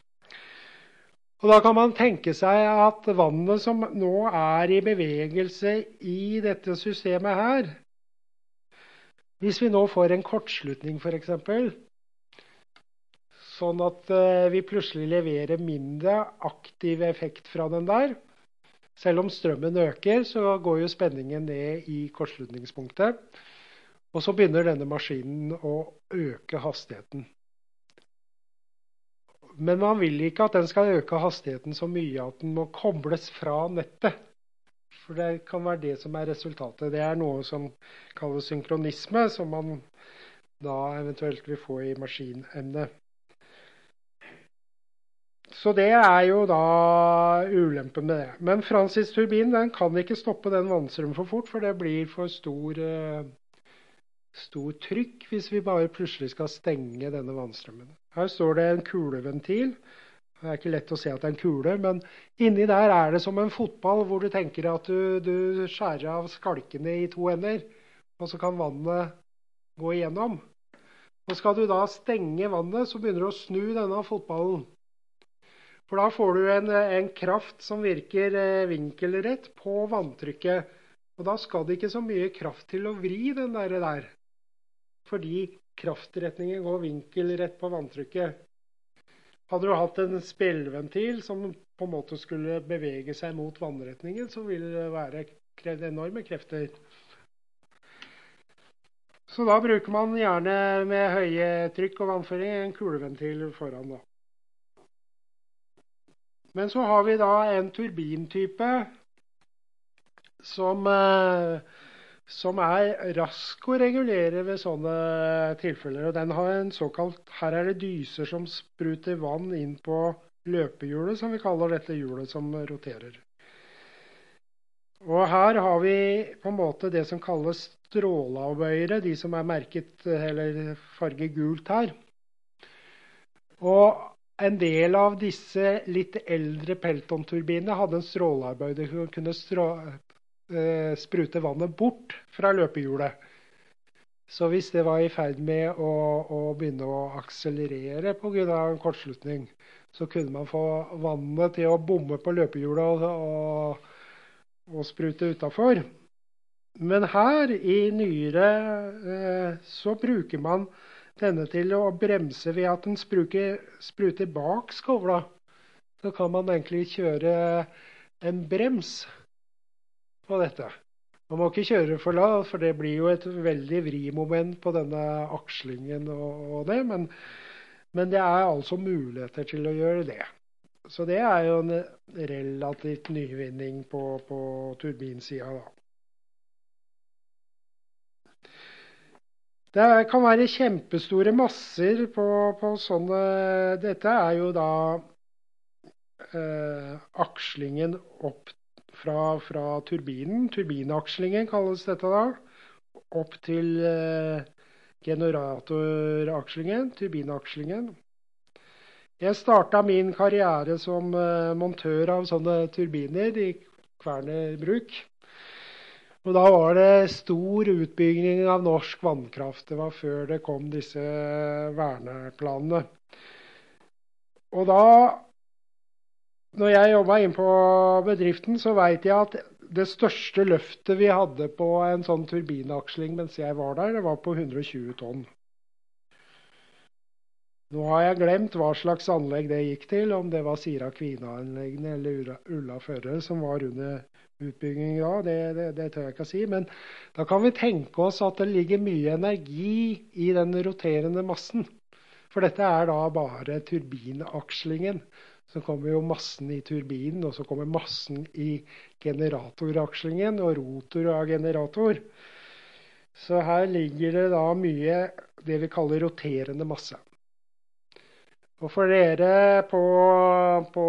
Og da kan man tenke seg at vannet som nå er i bevegelse i dette systemet her, hvis vi nå får en kortslutning for eksempel, sånn at vi plutselig leverer mindre aktiv effekt fra den der, selv om strømmen øker, så går jo spenningen ned i kortslutningspunktet, og så begynner denne maskinen å øke hastigheten. Men man vil ikke at den skal øke hastigheten så mye at den må kobles fra nettet. For det kan være det som er resultatet. Det er noe som kalles synkronisme, som man da eventuelt vil få i maskinemnet. Så det er jo da ulempen med det. Men Francis-turbinen, den kan ikke stoppe den vannstrømmen for fort, for det blir for stor trykk hvis vi bare plutselig skal stenge denne vannstrømmen. Her står det en kuleventil. Det er ikke lett å se at det er en kule, men inni der er det som en fotball hvor du tenker at du skjærer av skalkene i to ender, og så kan vannet gå igjennom. Og skal du da stenge vannet, så begynner du å snu denne fotballen. For da får du en kraft som virker vinkelrett på vanntrykket. Og da skal det ikke så mye kraft til å vri den der. Fordi kraftretningen går vinkelrett på vanntrykket. Hadde du hatt en spillventil som på en måte skulle bevege seg mot vannretningen, så ville det være enorme krefter. Så da bruker man gjerne med høye trykk og vannføring en kuleventil foran da. Men så har vi da en turbintype som er rask å regulere ved sånne tilfeller. Og den har en såkalt, her er det dyser som spruter vann inn på løpehjulet, som vi kaller dette hjulet som roterer. Og her har vi på en måte det som kalles stråleavbøyere, de som merket eller farget gult her. Og en del av disse litt eldre Pelton-turbinene hadde en strålearbeider som kunne sprute vannet bort fra løpehjulet. Så hvis det var i ferd med å begynne å akselerere på grunn av en kortslutning, så kunne man få vannet til å bomme på løpehjulet og sprute utenfor. Men her i nyere så bruker man denne til å bremse ved at den spruter bak skovla. Så kan man egentlig kjøre en brems på dette. Man må ikke kjøre for lavt, for det blir jo et veldig vrimoment på denne akslingen og det, men det altså muligheter til å gjøre det. Så det jo en relativt nyvinning på turbinsiden da. Det kan være kjempestore masser på sånne. Dette jo da akslingen opp fra turbinen. Turbinakslingen kalles dette da. Opp til generatorakslingen, turbinakslingen. Jeg startet min karriere som montør av sånne turbiner i Kværner Bruk. Og da var det stor utbygging av norsk vannkraft. Det var før det kom disse verneplanene. Og da, når jeg jobbet inn på bedriften, så vet jeg at det største løftet vi hadde på en sånn turbinaksling mens jeg var der, det var på 120 tonn. Nå har jeg glemt hva slags anlegg det gikk til, om det var Sira-Kvina-anleggene eller Ulla Førre som var under utbygging da, det tør jeg ikke å si, men da kan vi tenke oss at det ligger mye energi i den roterende massen. For dette da bare turbinakslingen. Så kommer jo massen i turbinen, og så kommer massen i generatorakslingen og rotor av generator. Så her ligger det da mye det vi kaller roterende masse. Og for dere på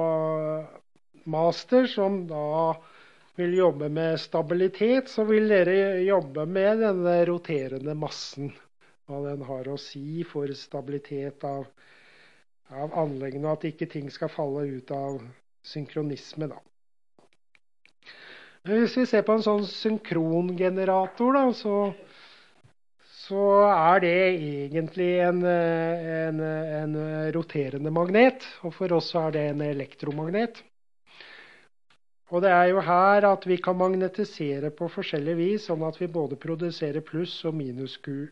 master som da vil jobbe med stabilitet, så vil dere jobbe med denne roterende massen. Hva den har å si for stabilitet av anleggene, og at ikke ting skal falle ut av synkronisme da. Men hvis vi ser på en sånn synkrongenerator da, så det egentlig en roterende magnet, og for oss så det en elektromagnet. Og det jo her at vi kan magnetisere på forskjellig vis, sånn at vi både produserer pluss og minus Q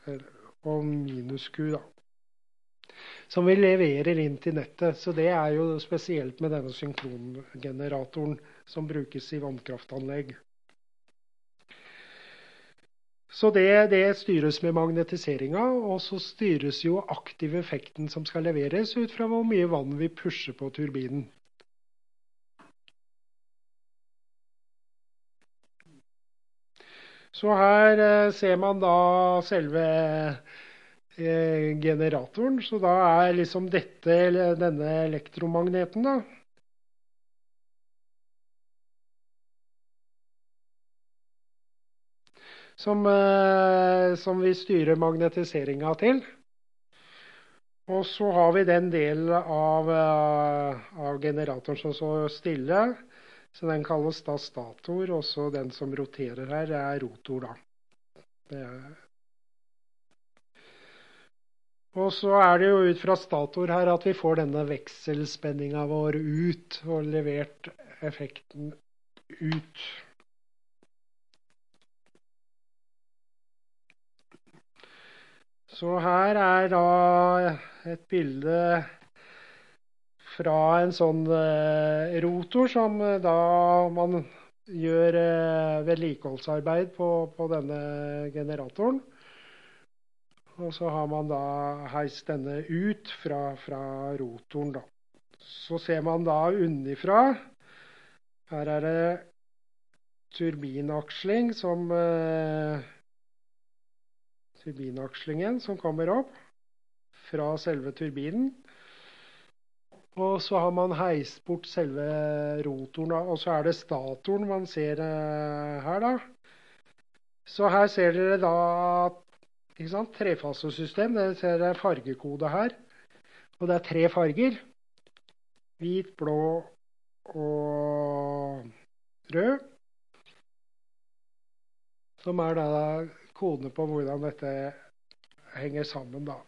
da. Som vi leverer inn til nettet. Så det jo spesielt med denne synkrongeneratoren som brukes i vannkraftanlegg. Så det styres med magnetiseringen, og så styres jo aktiv effekten som skal leveres ut fra hvor mye vann vi pusher på turbinen. Så her ser man da selve generatoren, så da liksom denne elektromagneten da. Som vi styrer magnetiseringen til. Og så har vi den delen av generatoren som står stille, så den kalles da stator, og så den som roterer her rotor da. Og så det jo ut fra stator her at vi får denne vekselspenningen vår ut, og levert effekten ut. Så her da et bilde fra en sånn rotor som da man gjør vedlikeholdsarbeid på denne generatoren. Og så har man da heist denne ut fra rotoren da. Så ser man da unnifra. Her det turbinaksling turbinakslingen som kommer opp fra selve turbinen. Og så har man heist bort selve rotoren, da. Og så er det statoren man ser her, da. Så her ser dere da, ikke sant, trefasesystem. Dere ser det er fargekode her. Og det er 3 farger. Hvit, blå og rød. Som er da kodene på hvordan dette henger sammen, da.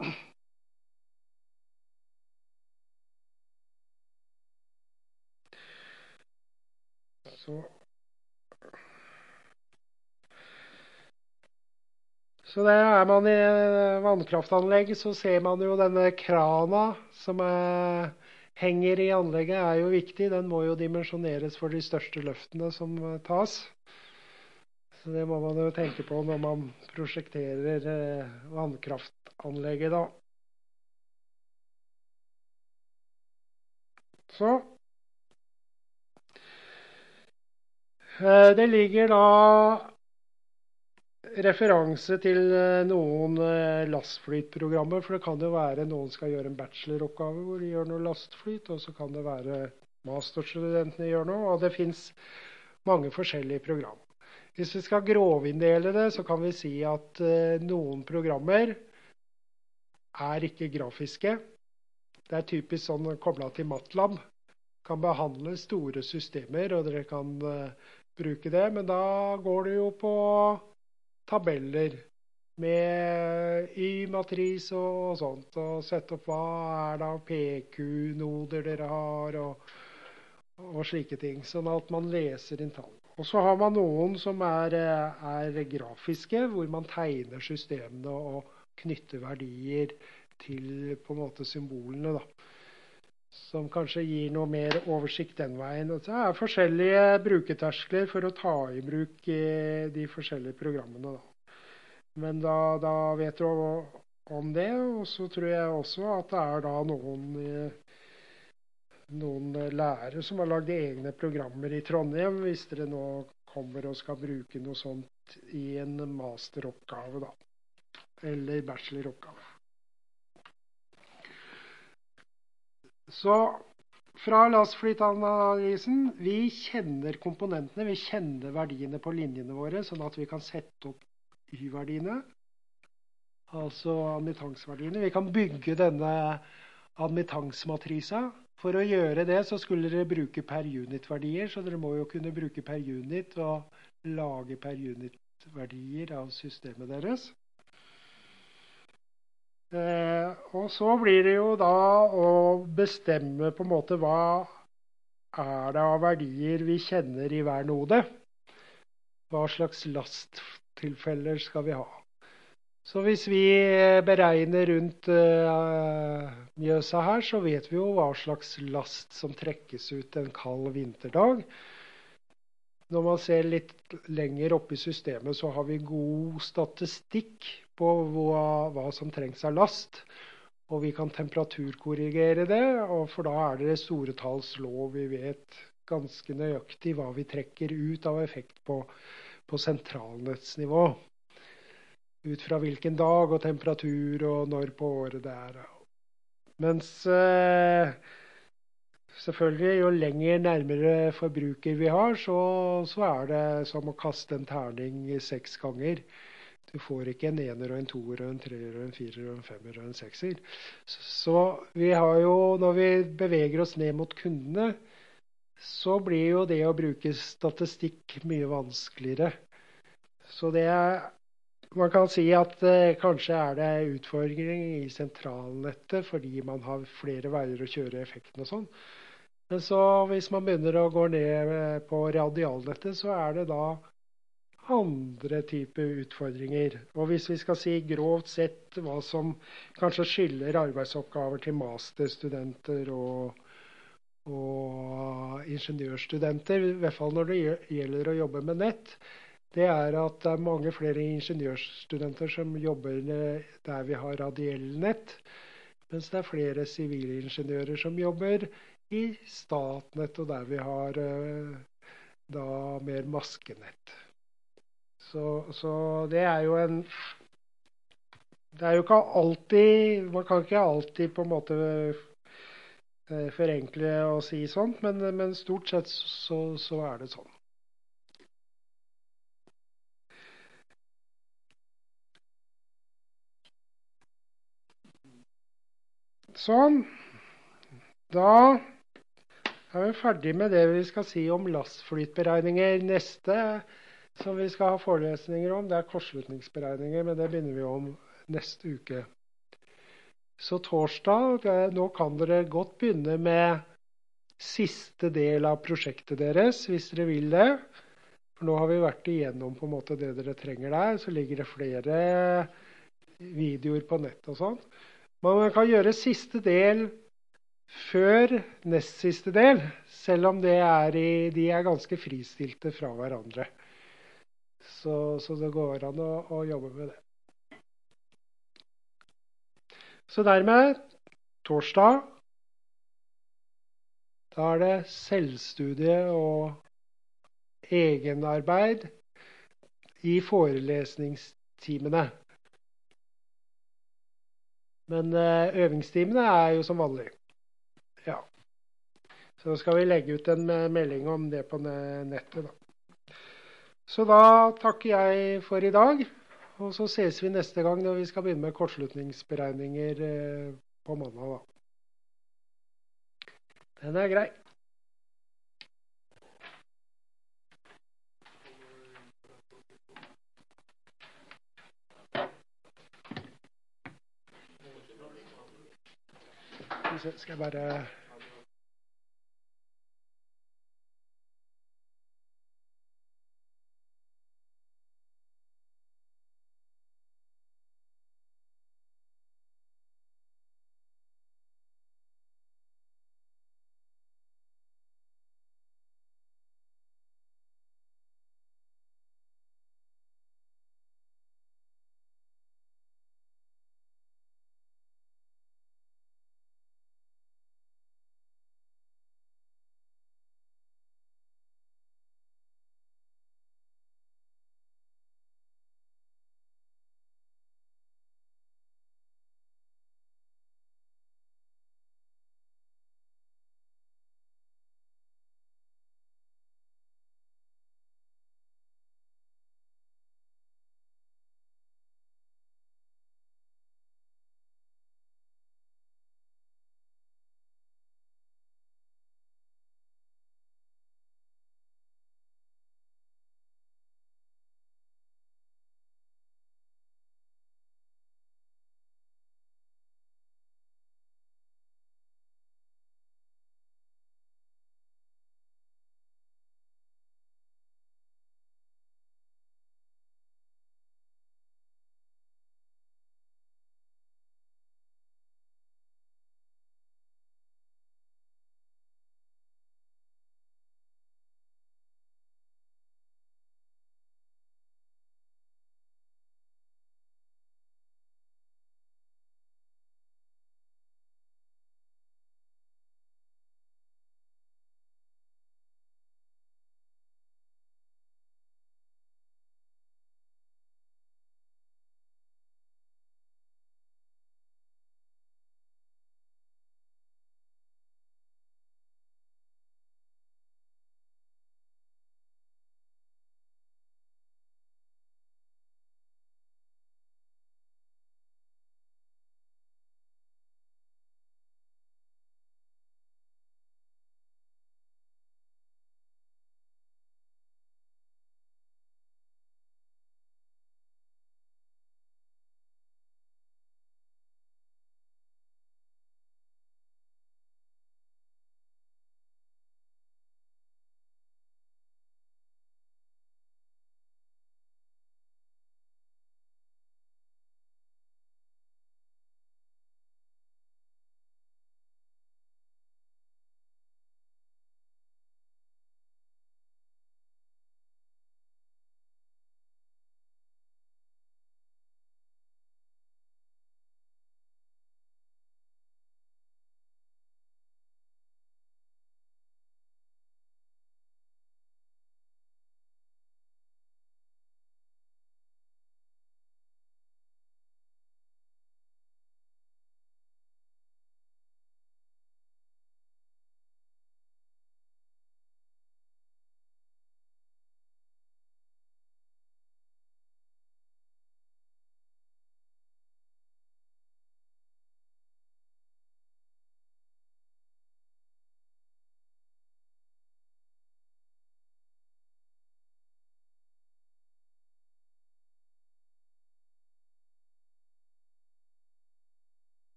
Så det er man i vannkraftanlegg, så ser man jo denne krana som henger i anlegget er jo viktig. Den må jo dimensjoneres for de største løftene som tas. Så det må man jo tenke på når man prosjekterer vannkraftanlegget da. Så det ligger da referanse til noen lastflytprogrammer, for det kan jo være noen skal gjøre en bacheloroppgave hvor de gjør noe lastflyt, og så kan det være masterstudentene gjør noe, og det finnes mange forskjellige programmer. Hvis vi skal grovinndele det, så kan vi si at noen programmer er ikke grafiske. Det er typisk sånn koblet til MATLAB. Kan behandle store systemer, og dere kan bruke det, men da går det jo på tabeller med Y-matris og sånt, og sette opp hva er da PQ-noder dere har, og slike ting, sånn at man leser inn tall. Og så har man noen som er grafiske, hvor man tegner systemene og knytter verdier til på en måte symbolene da. Som kanskje gir noe mer oversikt den veien. Og så er forskjellige brukerterskler for å ta i bruk de forskjellige programmene da. Men da vet du om det, og så tror jeg også at det er da noen lærere som har lagd egne programmer i Trondheim, hvis dere nå kommer og skal bruke noe sånt i en masteroppgave da, eller bacheloroppgave. Så fra lastflytanalysen, vi kjenner komponentene, vi kjenner verdiene på linjene våre, sånn at vi kan sette opp Y-verdiene, altså admittansverdiene. Vi kan bygge denne admittansmatrisa. For å gjøre det så skulle dere bruke per unit-verdier, så dere må jo kunne bruke per unit og lage per unit-verdier av systemet deres. Og så blir det jo da å bestemme på en måte hva er det av verdier vi kjenner i hver node. Hva slags lasttilfeller skal vi ha? Så hvis vi beregner rundt Mjøsa her, så vet vi jo hva slags last som trekkes ut en kald vinterdag. Når man ser litt lenger opp i systemet, så har vi god statistikk på hva som trengs av last. Og vi kan temperaturkorrigere det, og for da er det store talls lov. Vi vet ganske nøyaktig hva vi trekker ut av effekt på sentralnettsnivå. Ut fra hvilken dag og temperatur og når på året det er. Mens selvfølgelig jo lenger nærmere forbruker vi har, så er det som å kaste en terning 6 ganger. Du får ikke en ener og en toer og en treer og en firer og en femmer og en sekser. Så vi har jo, når vi beveger oss ned mot kundene, så blir jo det å bruke statistikk mye vanskeligere. Så man kan si at kanskje er det utfordring i sentralnettet fordi man har flere veier å kjøre effekten og sånn. Men så hvis man begynner å gå ned på radialnettet, så er det da andre typer utfordringer. Og hvis vi skal si grovt sett hva som kanskje skiller arbeidsoppgaver til masterstudenter og ingeniørstudenter, i hvert fall når det gjelder å jobbe med nett, det er at det er mange flere ingeniørstudenter som jobber der vi har radiellnett, mens det er flere sivilingeniører som jobber i statnett og der vi har da mer maskenett. Så det er jo det er jo ikke alltid, man kan ikke alltid på en måte forenkle å si sånt, men stort sett så det sånn. Sånn. Da vi ferdig med det vi skal si om lastflytberegninger. Neste som vi skal ha forelesninger om, det kortslutningsberegninger, men det begynner vi om neste uke. Så torsdag, nå kan dere godt begynne med siste del av prosjektet deres, hvis dere vil det. For nå har vi vært igjennom på en måte det dere trenger der, så ligger det flere videoer på nett og sånt. Men man kan gjøre siste del før nest siste del, selv om de er ganske fristilte fra hverandre. Så det går an å jobbe med det. Så dermed, torsdag, da det selvstudie og egenarbeid i forelesningstimene. Men øvingstimene jo som vanlig. Ja. Så skal vi legge ut en melding om det på nettet da. Så da takker jeg for i dag, og så ses vi neste gang når vi skal begynne med kortslutningsberegninger på mandag da. Den grei. Skal jeg bare